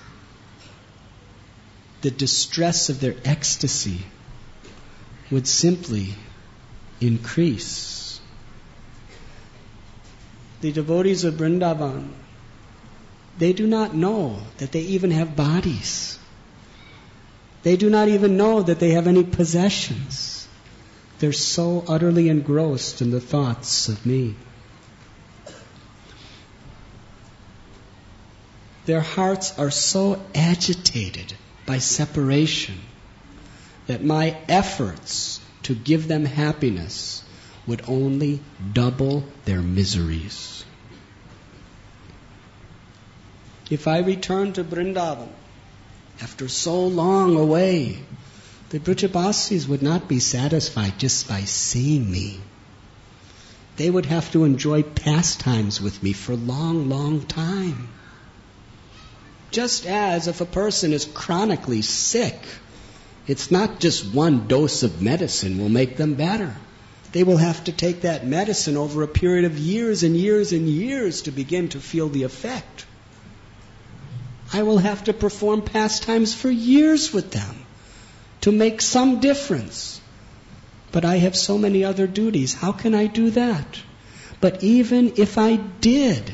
Speaker 1: the distress of their ecstasy would simply increase. The devotees of Vrindavan, they do not know that they even have bodies. They do not even know that they have any possessions. They're so utterly engrossed in the thoughts of me. Their hearts are so agitated by separation that my efforts to give them happiness would only double their miseries. If I return to Vrindavan after so long away, the Brijabasis would not be satisfied just by seeing me. They would have to enjoy pastimes with me for a long, long time. Just as if a person is chronically sick, it's not just one dose of medicine will make them better. They will have to take that medicine over a period of years and years and years to begin to feel the effect. I will have to perform pastimes for years with them to make some difference. But I have so many other duties. How can I do that? But even if I did,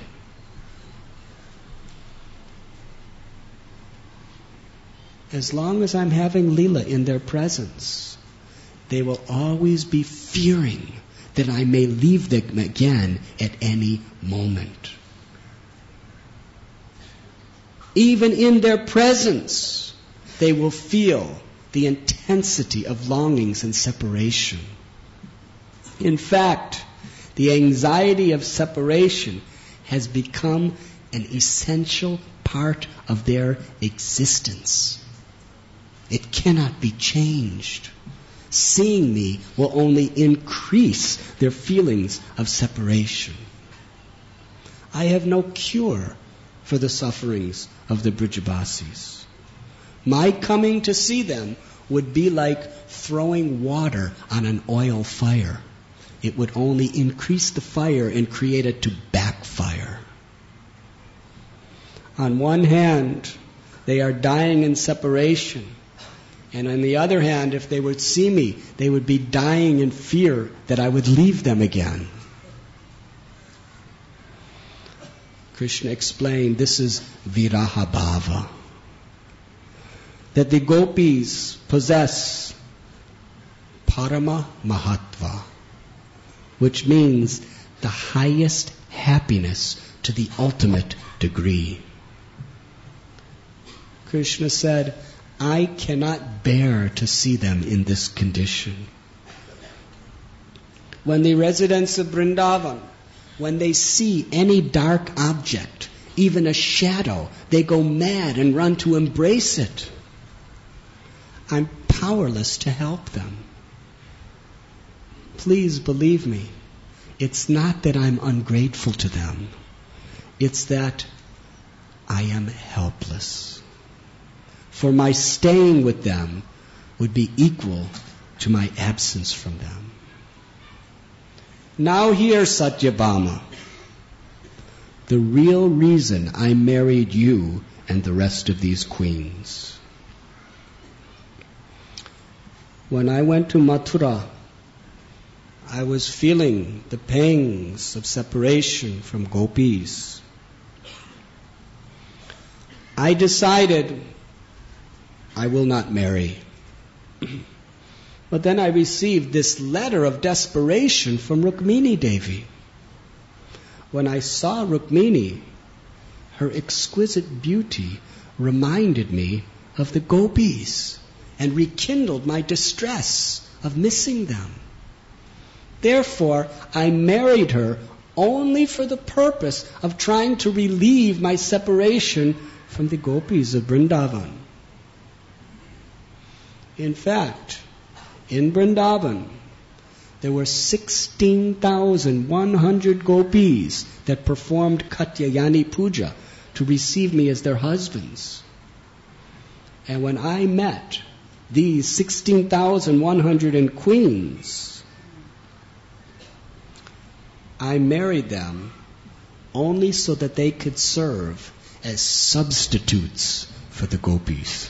Speaker 1: as long as I'm having Leela in their presence, they will always be fearing that I may leave them again at any moment. Even in their presence, they will feel the intensity of longings and separation. In fact, the anxiety of separation has become an essential part of their existence. It cannot be changed. Seeing me will only increase their feelings of separation. I have no cure for the sufferings of the Brijabasis. My coming to see them would be like throwing water on an oil fire. It would only increase the fire and create it to backfire. On one hand, they are dying in separation. And on the other hand, if they would see me, they would be dying in fear that I would leave them again. Krishna explained this is viraha bhava. That the gopis possess parama mahatva, which means the highest happiness to the ultimate degree. Krishna said, I cannot bear to see them in this condition. When the residents of Vrindavan, when they see any dark object, even a shadow, they go mad and run to embrace it. I'm powerless to help them. Please believe me, it's not that I'm ungrateful to them. It's that I am helpless. For my staying with them would be equal to my absence from them. Now hear, Satyabhama, the real reason I married you and the rest of these queens. When I went to Mathura, I was feeling the pangs of separation from gopis. I decided I will not marry. But then I received this letter of desperation from Rukmini Devi. When I saw Rukmini, her exquisite beauty reminded me of the gopis and rekindled my distress of missing them. Therefore, I married her only for the purpose of trying to relieve my separation from the gopis of Vrindavan. In fact, in Vrindavan, there were 16,100 gopis that performed Katyayani Puja to receive me as their husbands. And when I met these 16,100 queens, I married them only so that they could serve as substitutes for the gopis.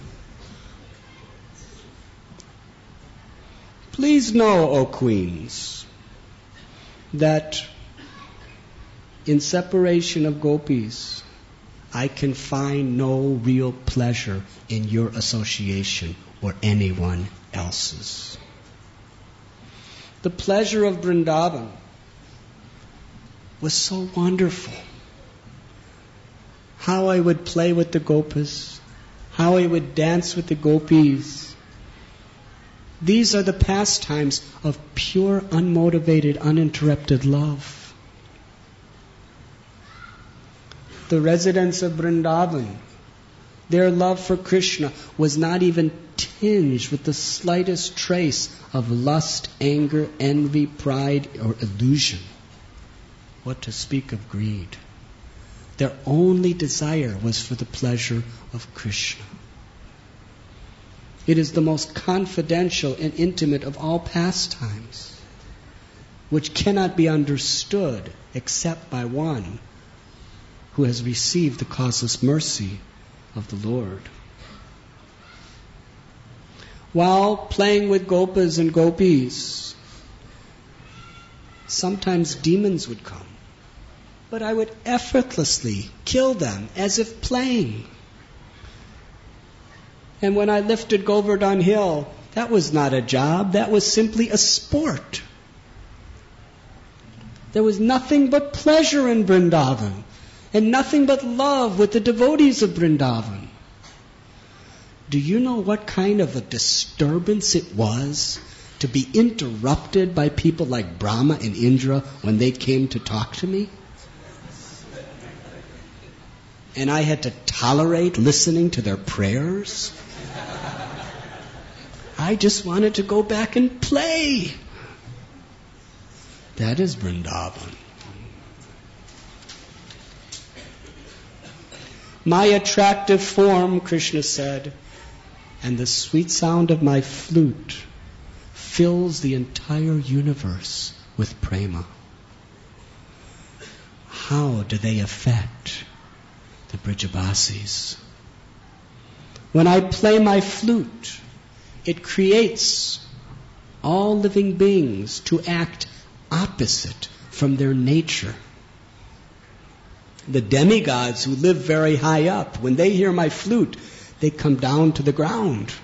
Speaker 1: Please know, O queens, that in separation of gopis, I can find no real pleasure in your association or anyone else's. The pleasure of Vrindavan was so wonderful. How I would play with the gopas, how I would dance with the gopis. These are the pastimes of pure, unmotivated, uninterrupted love. The residents of Vrindavan, their love for Krishna was not even tinged with the slightest trace of lust, anger, envy, pride, or illusion. What to speak of greed? Their only desire was for the pleasure of Krishna. It is the most confidential and intimate of all pastimes, which cannot be understood except by one who has received the causeless mercy of the Lord. While playing with gopas and gopis, sometimes demons would come, but I would effortlessly kill them as if playing. And when I lifted Govardhan Hill, that was not a job, that was simply a sport. There was nothing but pleasure in Vrindavan, and nothing but love with the devotees of Vrindavan. Do you know what kind of a disturbance it was to be interrupted by people like Brahma and Indra when they came to talk to me? And I had to tolerate listening to their prayers? I just wanted to go back and play. That is Vrindavan. My attractive form, Krishna said, and the sweet sound of my flute fills the entire universe with prema. How do they affect the Brijabasis? When I play my flute, it creates all living beings to act opposite from their nature. The demigods who live very high up, when they hear my flute, they come down to the ground.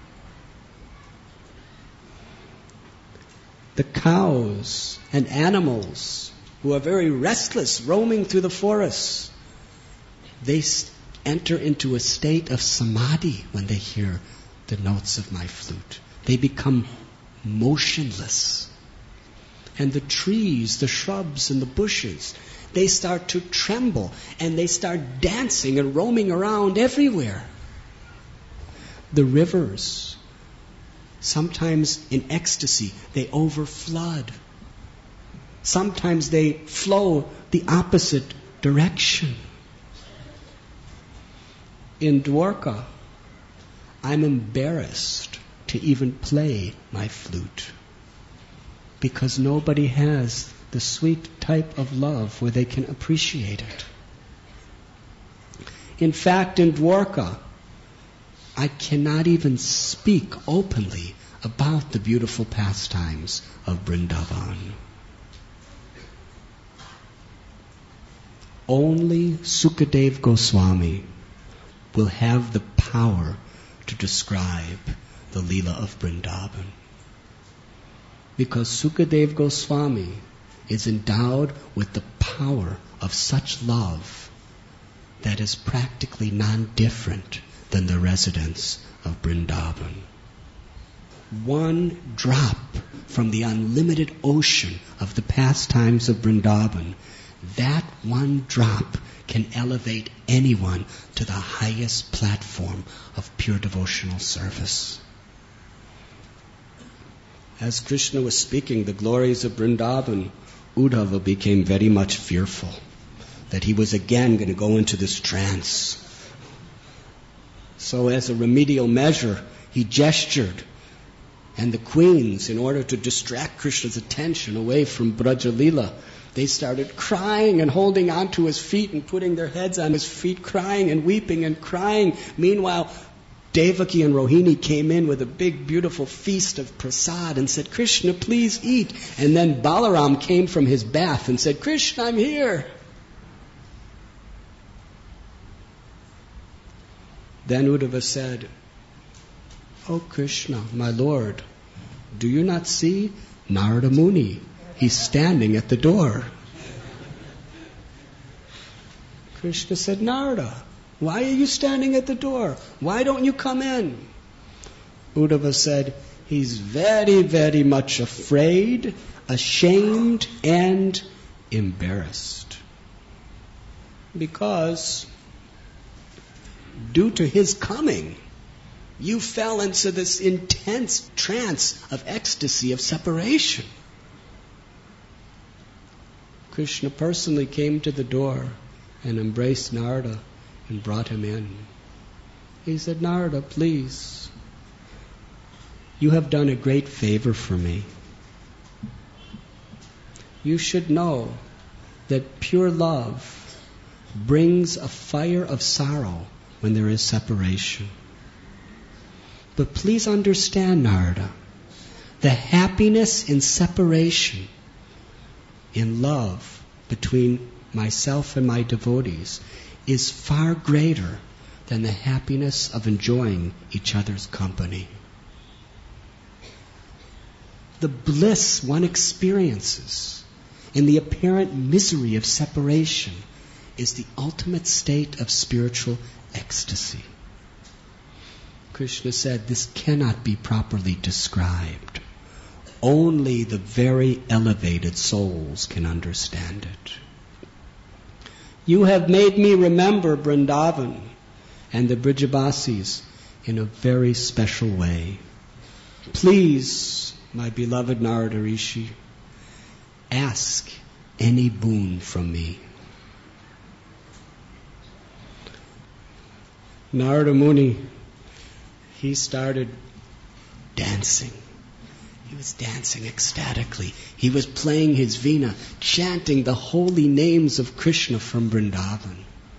Speaker 1: The cows and animals who are very restless, roaming through the forests, they enter into a state of samadhi when they hear the notes of my flute. They become motionless. And the trees, the shrubs, and the bushes, they start to tremble, and they start dancing and roaming around everywhere. The rivers, sometimes in ecstasy, they overflood. Sometimes they flow the opposite direction. In Dwarka, I'm embarrassed to even play my flute, because nobody has the sweet type of love where they can appreciate it. In fact, in Dwarka, I cannot even speak openly about the beautiful pastimes of Vrindavan. Only Sukadev Goswami will have the power to describe the Leela of Vrindavan. Because Sukadev Goswami is endowed with the power of such love that is practically non-different than the residents of Vrindavan. One drop from the unlimited ocean of the pastimes of Vrindavan, that one drop can elevate anyone to the highest platform of pure devotional service. As Krishna was speaking the glories of Vrindavan, Uddhava became very much fearful that he was again going to go into this trance. So as a remedial measure, he gestured, and the queens, in order to distract Krishna's attention away from Braja Leela, they started crying and holding onto his feet and putting their heads on his feet, crying and weeping and crying. Meanwhile, Devaki and Rohini came in with a big, beautiful feast of prasad and said, "Krishna, please eat." And then Balaram came from his bath and said, "Krishna, I'm here." Then Uddhava said, "Oh Krishna, my Lord, do you not see Narada Muni? He's standing at the door." Krishna said, "Narada, why are you standing at the door? Why don't you come in?" Uddhava said, "He's very, very much afraid, ashamed, and embarrassed. Because due to his coming, you fell into this intense trance of ecstasy, of separation." Krishna personally came to the door and embraced Narada and brought him in. He said, Narada, please, you have done a great favor for me. You should know that pure love brings a fire of sorrow when there is separation. But please understand, Narada, the happiness in separation, in love between myself and my devotees, is far greater than the happiness of enjoying each other's company. The bliss one experiences in the apparent misery of separation is the ultimate state of spiritual ecstasy. Krishna said this cannot be properly described. Only the very elevated souls can understand it. You have made me remember Vrindavan and the Brijabasis in a very special way. Please, my beloved Narada Rishi, ask any boon from me. Narada Muni, he started dancing. He was dancing ecstatically. He was playing his veena, chanting the holy names of Krishna from Vrindavan.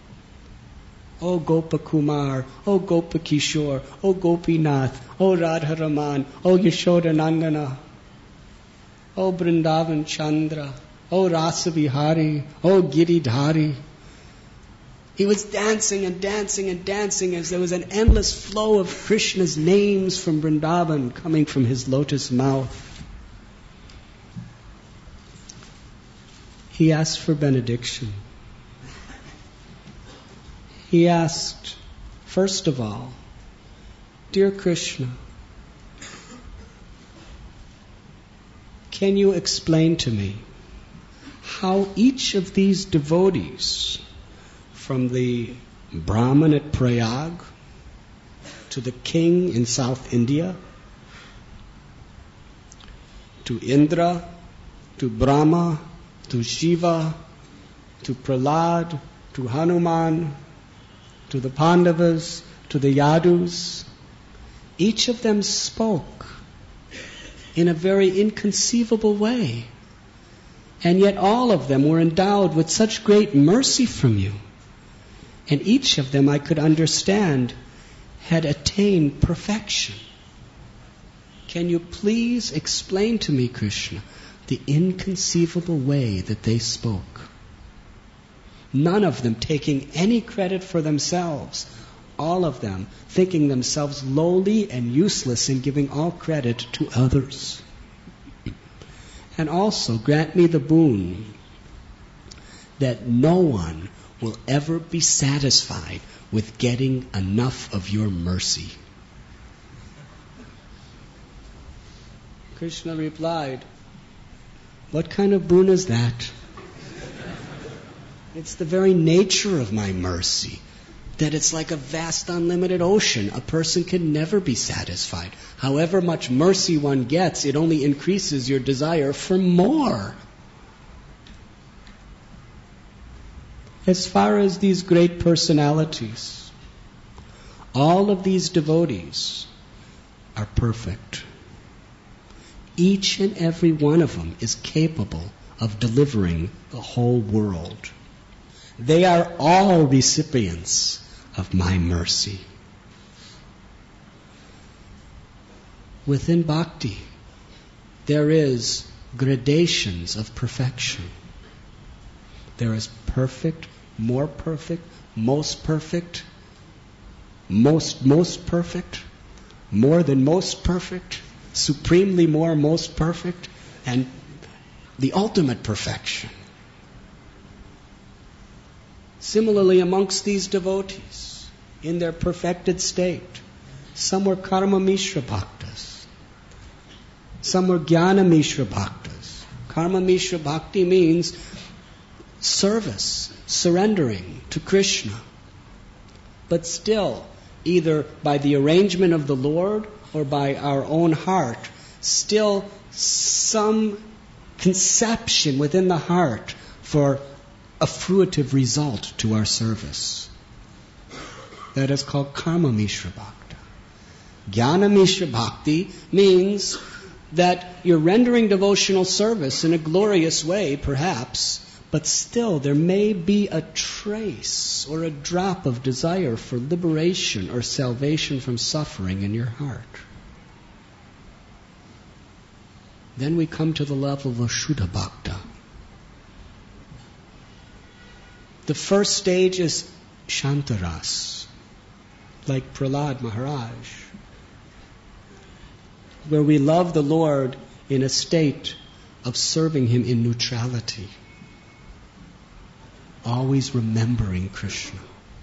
Speaker 1: O Gopakumar, O Gopakishore, O Gopinath, O Radharaman, O Yashoda Nandana, O Vrindavan Chandra, O Rasa Vihari, O Giridhari. He was dancing and dancing and dancing as there was an endless flow of Krishna's names from Vrindavan coming from his lotus mouth. He asked for benediction. He asked, first of all, Dear Krishna, can you explain to me how each of these devotees, from the Brahmin at Prayag to the king in South India, to Indra, to Brahma, to Shiva, to Prahlad, to Hanuman, to the Pandavas, to the Yadus, each of them spoke in a very inconceivable way. And yet all of them were endowed with such great mercy from you. And each of them, I could understand, had attained perfection. Can you please explain to me, Krishna, the inconceivable way that they spoke? None of them taking any credit for themselves. All of them thinking themselves lowly and useless and giving all credit to others. And also grant me the boon that no one will ever be satisfied with getting enough of your mercy. Krishna replied, what kind of boon is that? It's the very nature of my mercy, that it's like a vast unlimited ocean. A person can never be satisfied. However much mercy one gets, it only increases your desire for more. As far as these great personalities, all of these devotees are perfect. Each and every one of them is capable of delivering the whole world. They are all recipients of my mercy. Within bhakti, there is gradations of perfection. There is perfect, more perfect, most perfect, most perfect, more than most perfect, supremely more, most perfect, and the ultimate perfection. Similarly, amongst these devotees, in their perfected state, some were Karma Mishra Bhaktas, some were Jnana Mishra Bhaktas. Karma Mishra Bhakti means service, surrendering to Krishna. But still, either by the arrangement of the Lord or by our own heart, still some conception within the heart for a fruitive result to our service. That is called Karma Mishra Bhakti. Jnana Mishra Bhakti means that you're rendering devotional service in a glorious way, perhaps, but still there may be a trace or a drop of desire for liberation or salvation from suffering in your heart. Then we come to the level of Shuddha Bhakti. The first stage is Shantaras, like Prahlad Maharaj, where we love the Lord in a state of serving Him in neutrality, always remembering Krishna.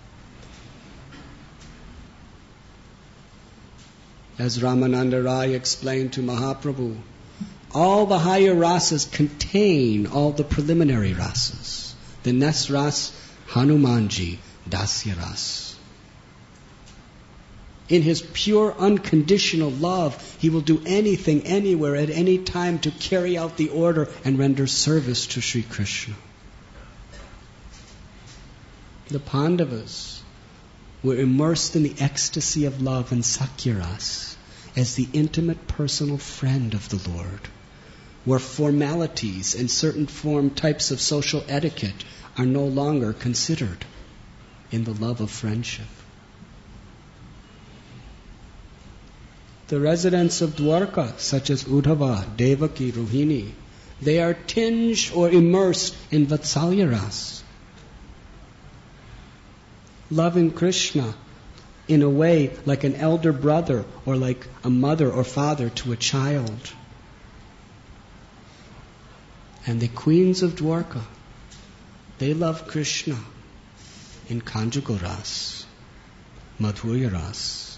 Speaker 1: As Ramananda Rai explained to Mahaprabhu, all the higher rasas contain all the preliminary rasas. The next ras, Hanumanji, Dasya ras. In His pure unconditional love, He will do anything, anywhere, at any time to carry out the order and render service to Sri Krishna. The Pandavas were immersed in the ecstasy of love in Sakyaras as the intimate personal friend of the Lord, where formalities and certain types of social etiquette are no longer considered in the love of friendship. The residents of Dwarka, such as Uddhava, Devaki, Rohini, they are tinged or immersed in Vatsalya ras, loving Krishna in a way like an elder brother or like a mother or father to a child. And the queens of Dwarka, they love Krishna in conjugal ras, Madhurya ras,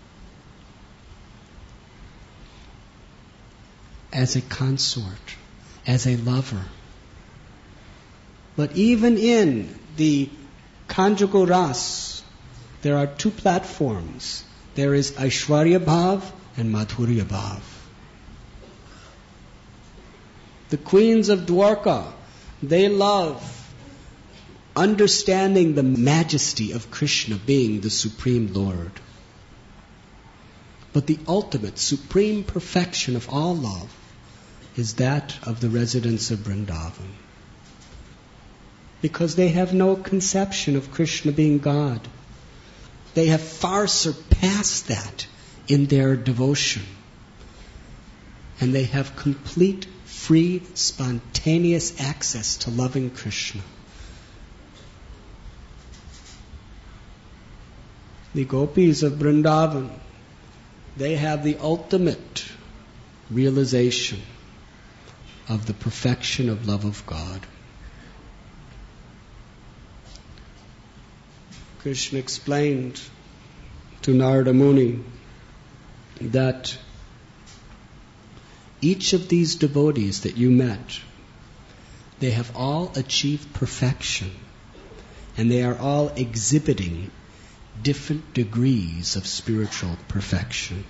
Speaker 1: as a consort, as a lover. But even in the conjugal ras, there are two platforms. There is Aishwarya Bhav and Madhurya Bhav. The queens of Dwarka, they love understanding the majesty of Krishna being the Supreme Lord. But the ultimate, supreme perfection of all love is that of the residents of Vrindavan. Because they have no conception of Krishna being God. They have far surpassed that in their devotion. And they have complete, free, spontaneous access to loving Krishna. The gopis of Vrindavan, they have the ultimate realization of the perfection of love of God. Krishna explained to Narada Muni that each of these devotees that you met, they have all achieved perfection, and they are all exhibiting different degrees of spiritual perfection.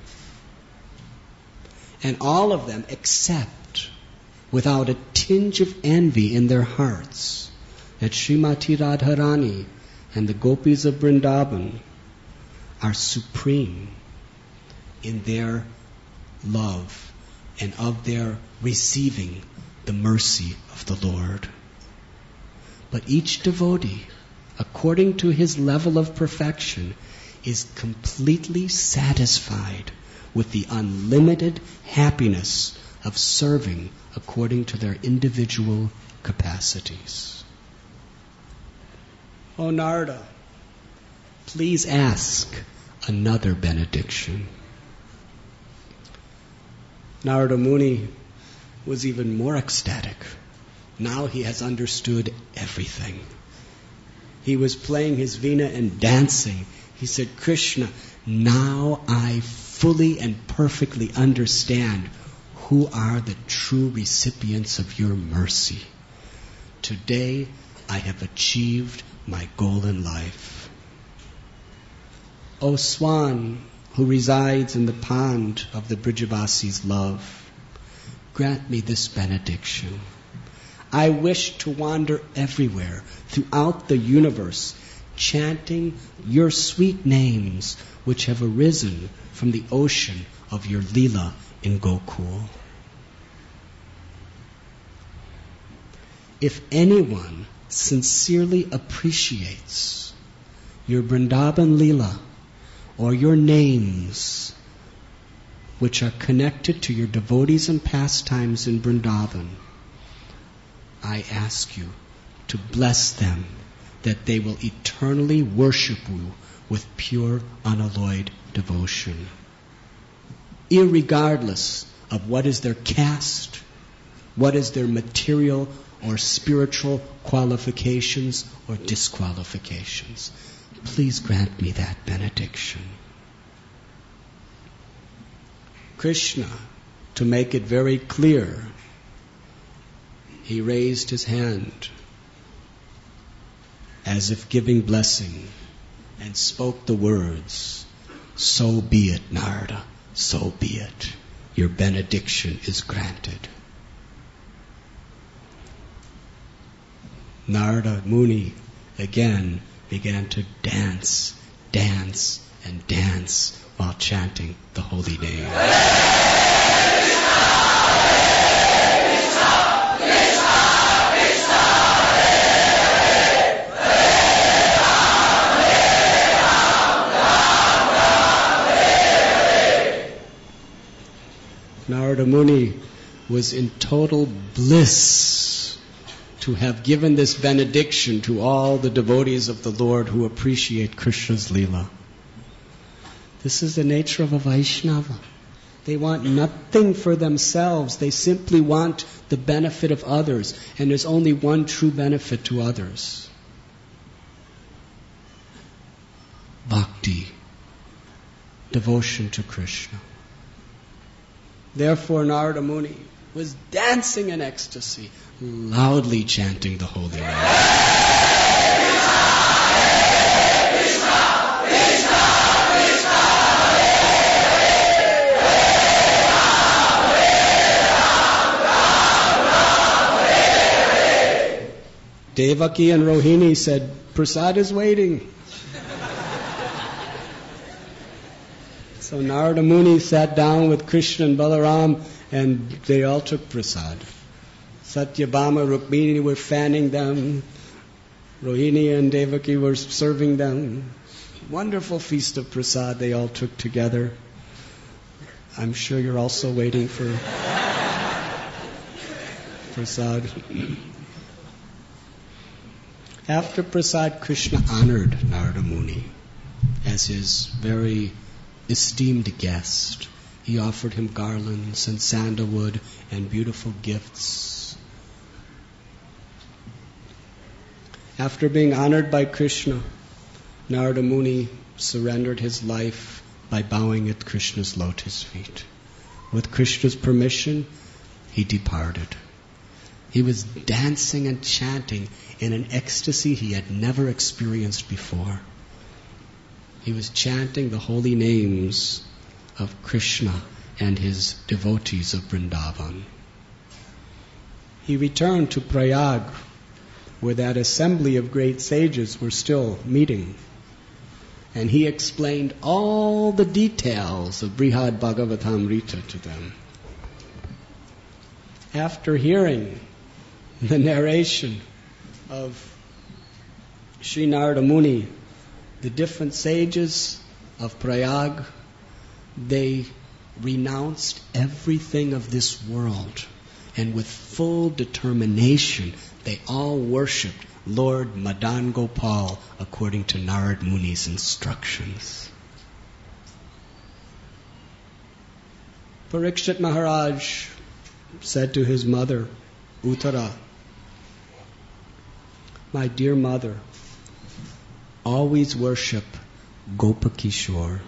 Speaker 1: And all of them accept, without a tinge of envy in their hearts, that Srimati Radharani and the gopis of Vrindavan are supreme in their love and of their receiving the mercy of the Lord. But each devotee, according to his level of perfection, is completely satisfied with the unlimited happiness of serving according to their individual capacities. O Narada, please ask another benediction. Narada Muni was even more ecstatic. Now he has understood everything. He was playing his veena and dancing. He said, Krishna, now I fully and perfectly understand who are the true recipients of your mercy. Today I have achieved my goal in life. O Swan, who resides in the pond of the Brijavasi's love, grant me this benediction. I wish to wander everywhere throughout the universe, chanting your sweet names which have arisen from the ocean of your Leela in Gokul. If anyone sincerely appreciates your Vrindavan Leela or your names which are connected to your devotees and pastimes in Vrindavan, I ask you to bless them that they will eternally worship you with pure, unalloyed devotion, irregardless of what is their caste, what is their material or spiritual qualifications or disqualifications. Please grant me that benediction. Krishna, to make it very clear, he raised his hand as if giving blessing and spoke the words, "So be it, Narada, so be it. Your benediction is granted." Narada Muni again began to dance, dance, and dance while chanting the holy name. Narada Muni was in total bliss to have given this benediction to all the devotees of the Lord who appreciate Krishna's Leela. This is the nature of a Vaishnava. They want nothing for themselves. They simply want the benefit of others. And there's only one true benefit to others. Bhakti. Devotion to Krishna. Therefore Narada Muni was dancing in ecstasy, loudly chanting the holy name. Devaki and Rohini said, "Prasad is waiting." So Narada Muni sat down with Krishna and Balaram and they all took prasad. Satyabhama, Rukmini were fanning them. Rohini and Devaki were serving them. Wonderful feast of prasad they all took together. I'm sure you're also waiting for prasad. After prasad, Krishna honored Narada Muni as his very esteemed guest. He offered him garlands and sandalwood and beautiful gifts. After being honored by Krishna, Narada Muni surrendered his life by bowing at Krishna's lotus feet. With Krishna's permission, he departed. He was dancing and chanting in an ecstasy he had never experienced before. He was chanting the holy names of Krishna and his devotees of Vrindavan. He returned to Prayag, where that assembly of great sages were still meeting. And he explained all the details of Brihad Bhagavatamrita to them. After hearing the narration of Sri Narada Muni, the different sages of Prayag, they renounced everything of this world, and with full determination they all worshipped Lord Madan Gopal according to Narad Muni's instructions. Parikshit Maharaj said to his mother, Uttara, "My dear mother, always worship Gopakishore.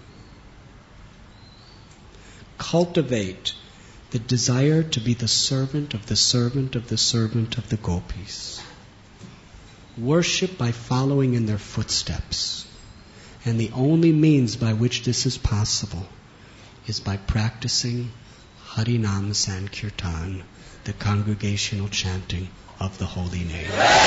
Speaker 1: Cultivate the desire to be the servant of the servant of the servant of the gopis. Worship by following in their footsteps. And the only means by which this is possible is by practicing Harinam Sankirtan, the congregational chanting of the holy name.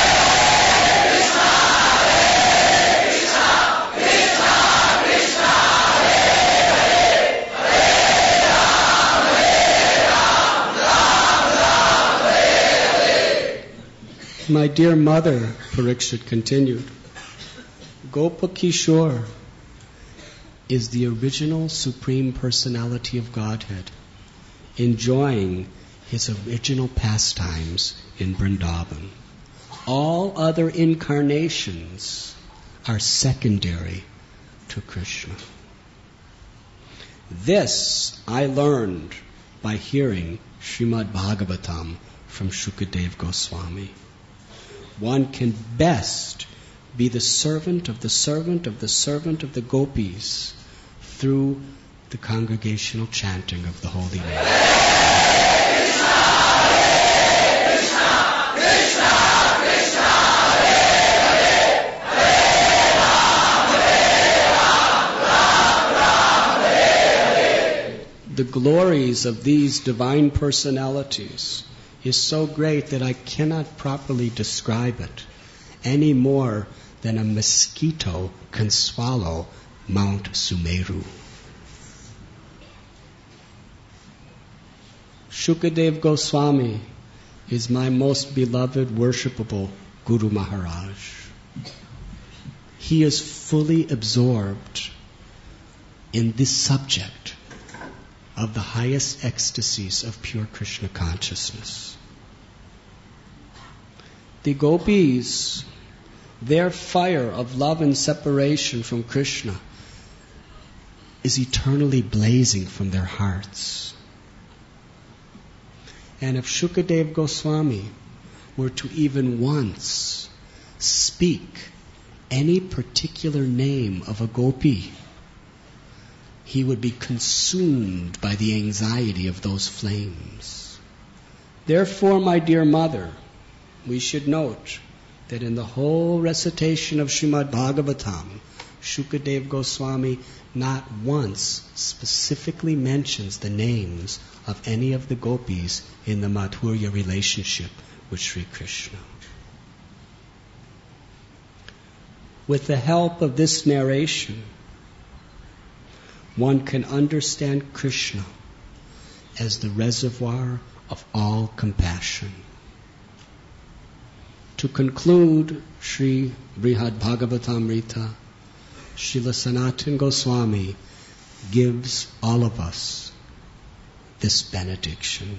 Speaker 1: My dear mother, Parikshit continued, Gopakishore is the original Supreme Personality of Godhead, enjoying his original pastimes in Vrindavan. All other incarnations are secondary to Krishna. This I learned by hearing Srimad Bhagavatam from Shukadev Goswami. One can best be the servant of the servant of the servant of the gopis through the congregational chanting of the holy name. The glories of these divine personalities is so great that I cannot properly describe it any more than a mosquito can swallow Mount Sumeru. Shukadev Goswami is my most beloved, worshipable Guru Maharaj. He is fully absorbed in this subject of the highest ecstasies of pure Krishna consciousness. The gopis, their fire of love and separation from Krishna is eternally blazing from their hearts. And if Shukadev Goswami were to even once speak any particular name of a gopi, he would be consumed by the anxiety of those flames. Therefore, my dear mother, we should note that in the whole recitation of Srimad Bhagavatam, Shukadev Goswami not once specifically mentions the names of any of the gopis in the Madhurya relationship with Sri Krishna. With the help of this narration, one can understand Krishna as the reservoir of all compassion. To conclude Sri Brihad Bhagavatamrita, Srila Sanatana Goswami gives all of us this benediction.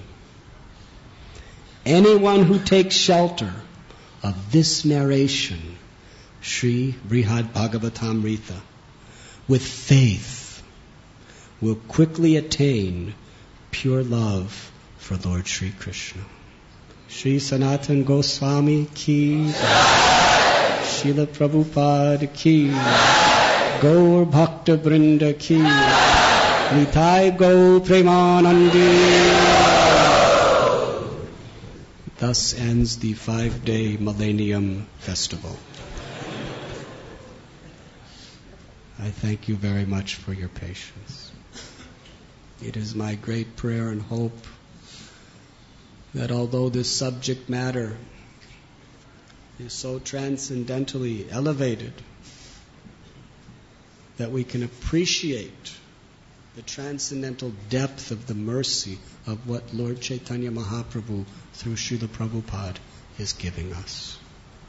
Speaker 1: Anyone who takes shelter of this narration, Sri Brihad Bhagavatamrita, with faith, will quickly attain pure love for Lord Sri Krishna. Sri Sanatana Goswami ki, Srila Prabhupada ki, Gaur Bhakta Vrinda ki, Nitai Gaur Premanandi. Thus ends the 5-day Millennium Festival. I thank you very much for your patience. It is my great prayer and hope that although this subject matter is so transcendentally elevated, that we can appreciate the transcendental depth of the mercy of what Lord Chaitanya Mahaprabhu through Srila Prabhupada is giving us.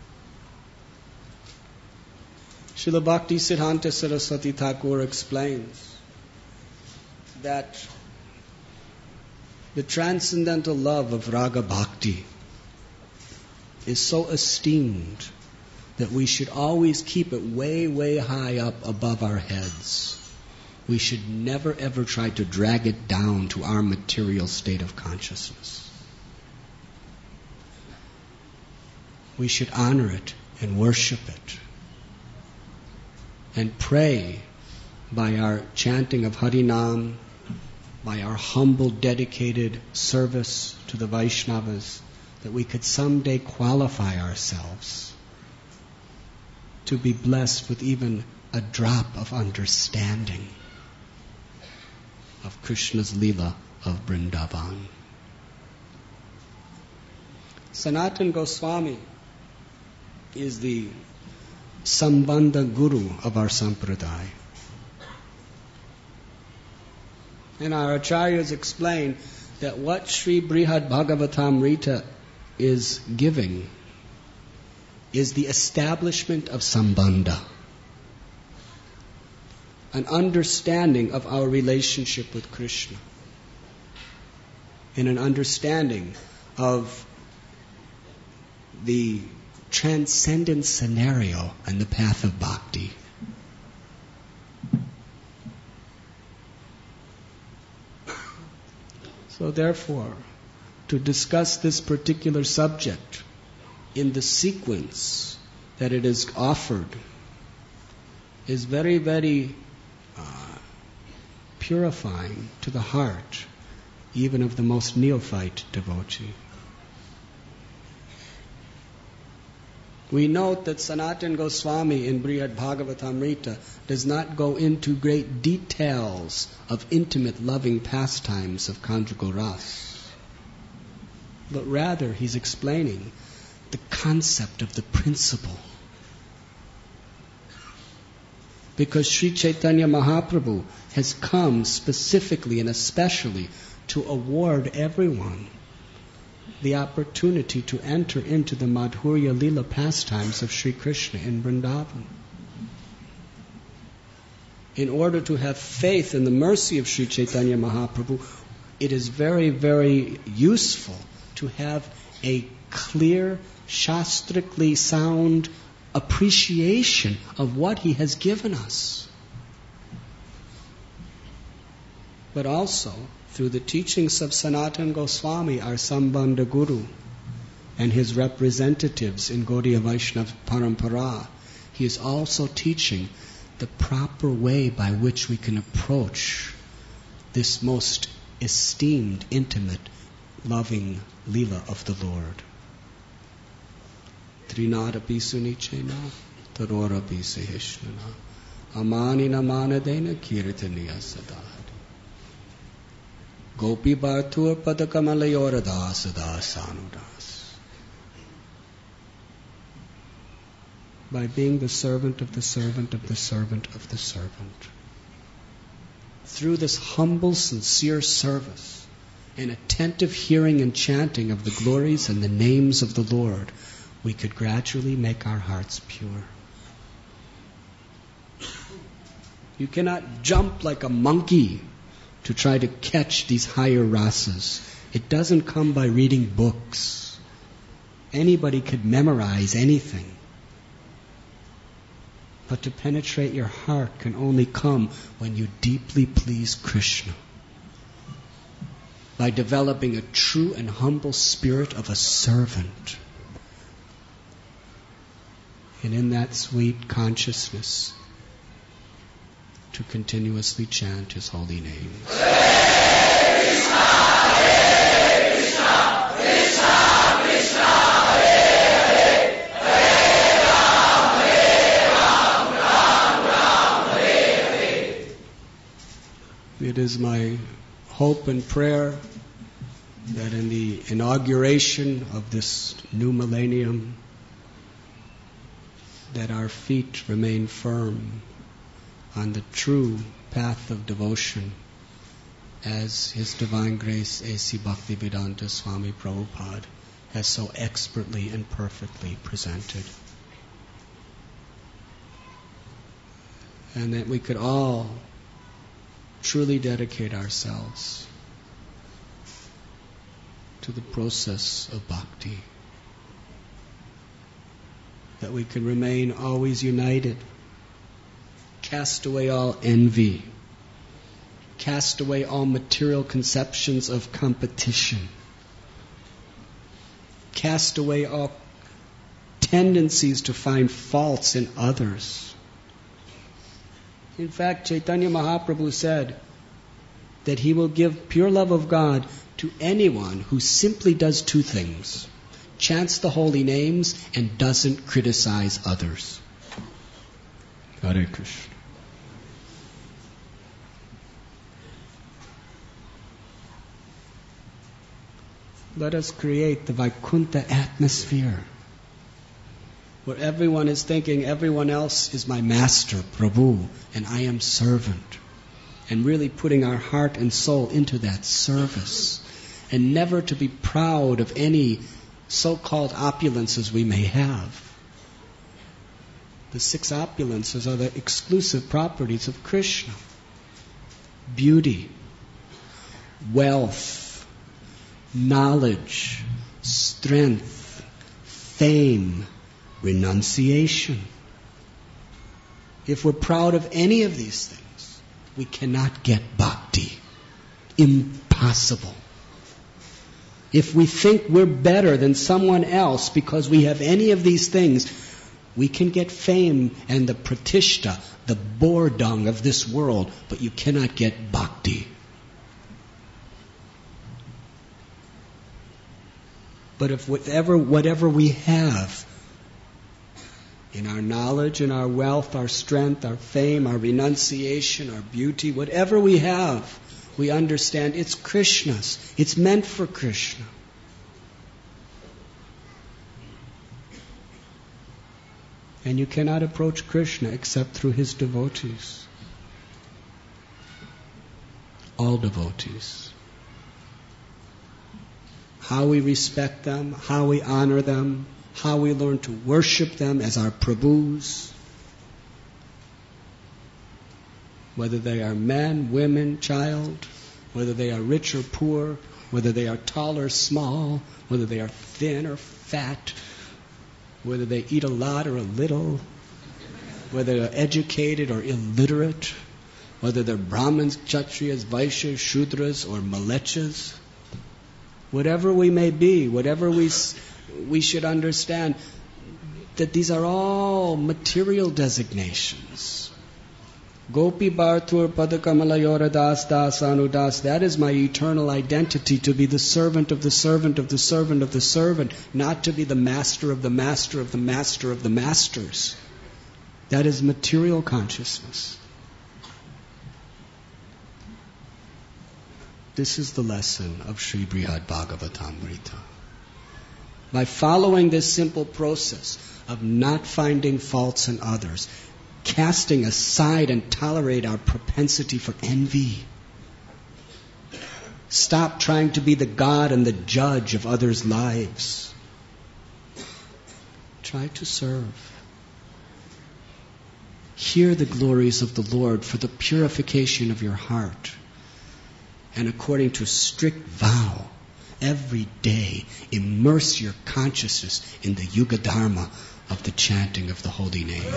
Speaker 1: Srila Bhakti Siddhanta Saraswati Thakur explains that the transcendental love of Raga Bhakti is so esteemed that we should always keep it way, way high up above our heads. We should never ever try to drag it down to our material state of consciousness. We should honor it and worship it and pray by our chanting of Harinam, by our humble, dedicated service to the Vaishnavas, that we could someday qualify ourselves to be blessed with even a drop of understanding of Krishna's Leela of Vrindavan. Sanatana Goswami is the Sambandha Guru of our Sampradaya. And our Acharyas explain that what Sri Brihad Bhagavatamrita is giving is the establishment of Sambandha, an understanding of our relationship with Krishna, and an understanding of the transcendent scenario and the path of bhakti. So therefore, to discuss this particular subject in the sequence that it is offered is very, very purifying to the heart, even of the most neophyte devotee. We note that Sanatana Goswami in Brihad Bhagavatamrita does not go into great details of intimate loving pastimes of conjugal ras, but rather he's explaining the concept of the principle. Because Sri Chaitanya Mahaprabhu has come specifically and especially to award everyone the opportunity to enter into the Madhurya Lila pastimes of Sri Krishna in Vrindavan. In order to have faith in the mercy of Sri Chaitanya Mahaprabhu, it is very, very useful to have a clear, shastrically sound appreciation of what he has given us. But also, through the teachings of Sanatana Goswami, our Sambandha Guru, and his representatives in Gaudiya Vaishnava Parampara, he is also teaching the proper way by which we can approach this most esteemed, intimate, loving Leela of the Lord. Trinadapi sunichena, tarorapi sehishnana, amanina manadena kirtaniya sadad. Gopi Bhartur Padakamalayora Sanudas. By being the servant of the servant of the servant of the servant. Through this humble, sincere service and attentive hearing and chanting of the glories and the names of the Lord, we could gradually make our hearts pure. You cannot jump like a monkey to try to catch these higher rasas. It doesn't come by reading books. Anybody could memorize anything. But to penetrate your heart can only come when you deeply please Krishna. By developing a true and humble spirit of a servant. And in that sweet consciousness, to continuously chant His holy name.
Speaker 2: Hare Krishna, Hare Krishna, Krishna Krishna, Hare Hare, Hare Ram, Ram Ram, Hare Hare.
Speaker 1: It is my hope and prayer that in the inauguration of this new millennium, that our feet remain firm on the true path of devotion as His Divine Grace A.C. Bhaktivedanta Swami Prabhupada has so expertly and perfectly presented. And that we could all truly dedicate ourselves to the process of bhakti. That we could remain always united. Cast away all envy. Cast away all material conceptions of competition. Cast away all tendencies to find faults in others. In fact, Chaitanya Mahaprabhu said that he will give pure love of God to anyone who simply does two things: chants the holy names and doesn't criticize others. Hare Krishna. Let us create the Vaikuntha atmosphere, where everyone is thinking everyone else is my master, Prabhu, and I am servant. And really putting our heart and soul into that service. And never to be proud of any so-called opulences we may have. The 6 opulences are the exclusive properties of Krishna. Beauty, wealth, knowledge, strength, fame, renunciation. If we're proud of any of these things, we cannot get bhakti. Impossible. If we think we're better than someone else because we have any of these things, we can get fame and the pratishta, the boar dung of this world, but you cannot get bhakti. But if whatever we have, in our knowledge, in our wealth, our strength, our fame, our renunciation, our beauty, whatever we have, we understand it's Krishna's. It's meant for Krishna. And you cannot approach Krishna except through his devotees. All devotees. How we respect them, how we honor them, how we learn to worship them as our Prabhus. Whether they are men, women, child, whether they are rich or poor, whether they are tall or small, whether they are thin or fat, whether they eat a lot or a little, whether they're educated or illiterate, whether they're Brahmins, Kshatriyas, Vaishyas, Shudras, or Malechas. Whatever we may be, whatever we should understand that these are all material designations. Gopi Bhartur Padakamalaya Das Das Anudas. That is my eternal identity, to be the servant of the servant of the servant of the servant, not to be the master of the master of the master of the masters. That is material consciousness. This is the lesson of Sri Brihad Bhagavatamrita. By following this simple process of not finding faults in others, casting aside and tolerate our propensity for envy. Stop trying to be the God and the judge of others' lives. Try to serve. Hear the glories of the Lord for the purification of your heart. And according to strict vow, every day immerse your consciousness in the Yuga Dharma of the chanting of the holy name.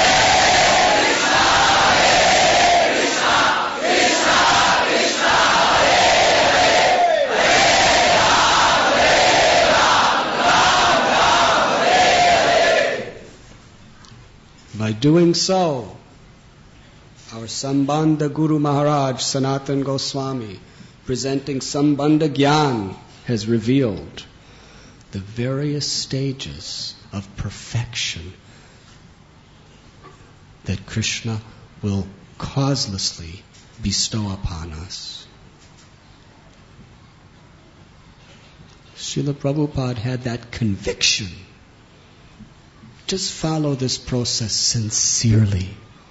Speaker 1: By doing so, our Sambandha Guru Maharaj, Sanatan Goswami, presenting Sambandha Gyan, has revealed the various stages of perfection that Krishna will causelessly bestow upon us. Srila Prabhupada had that conviction. Just follow this process sincerely,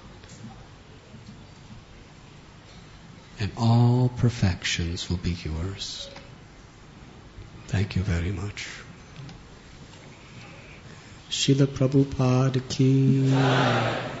Speaker 1: and all perfections will be yours. Thank you very much. Srila Prabhupada ki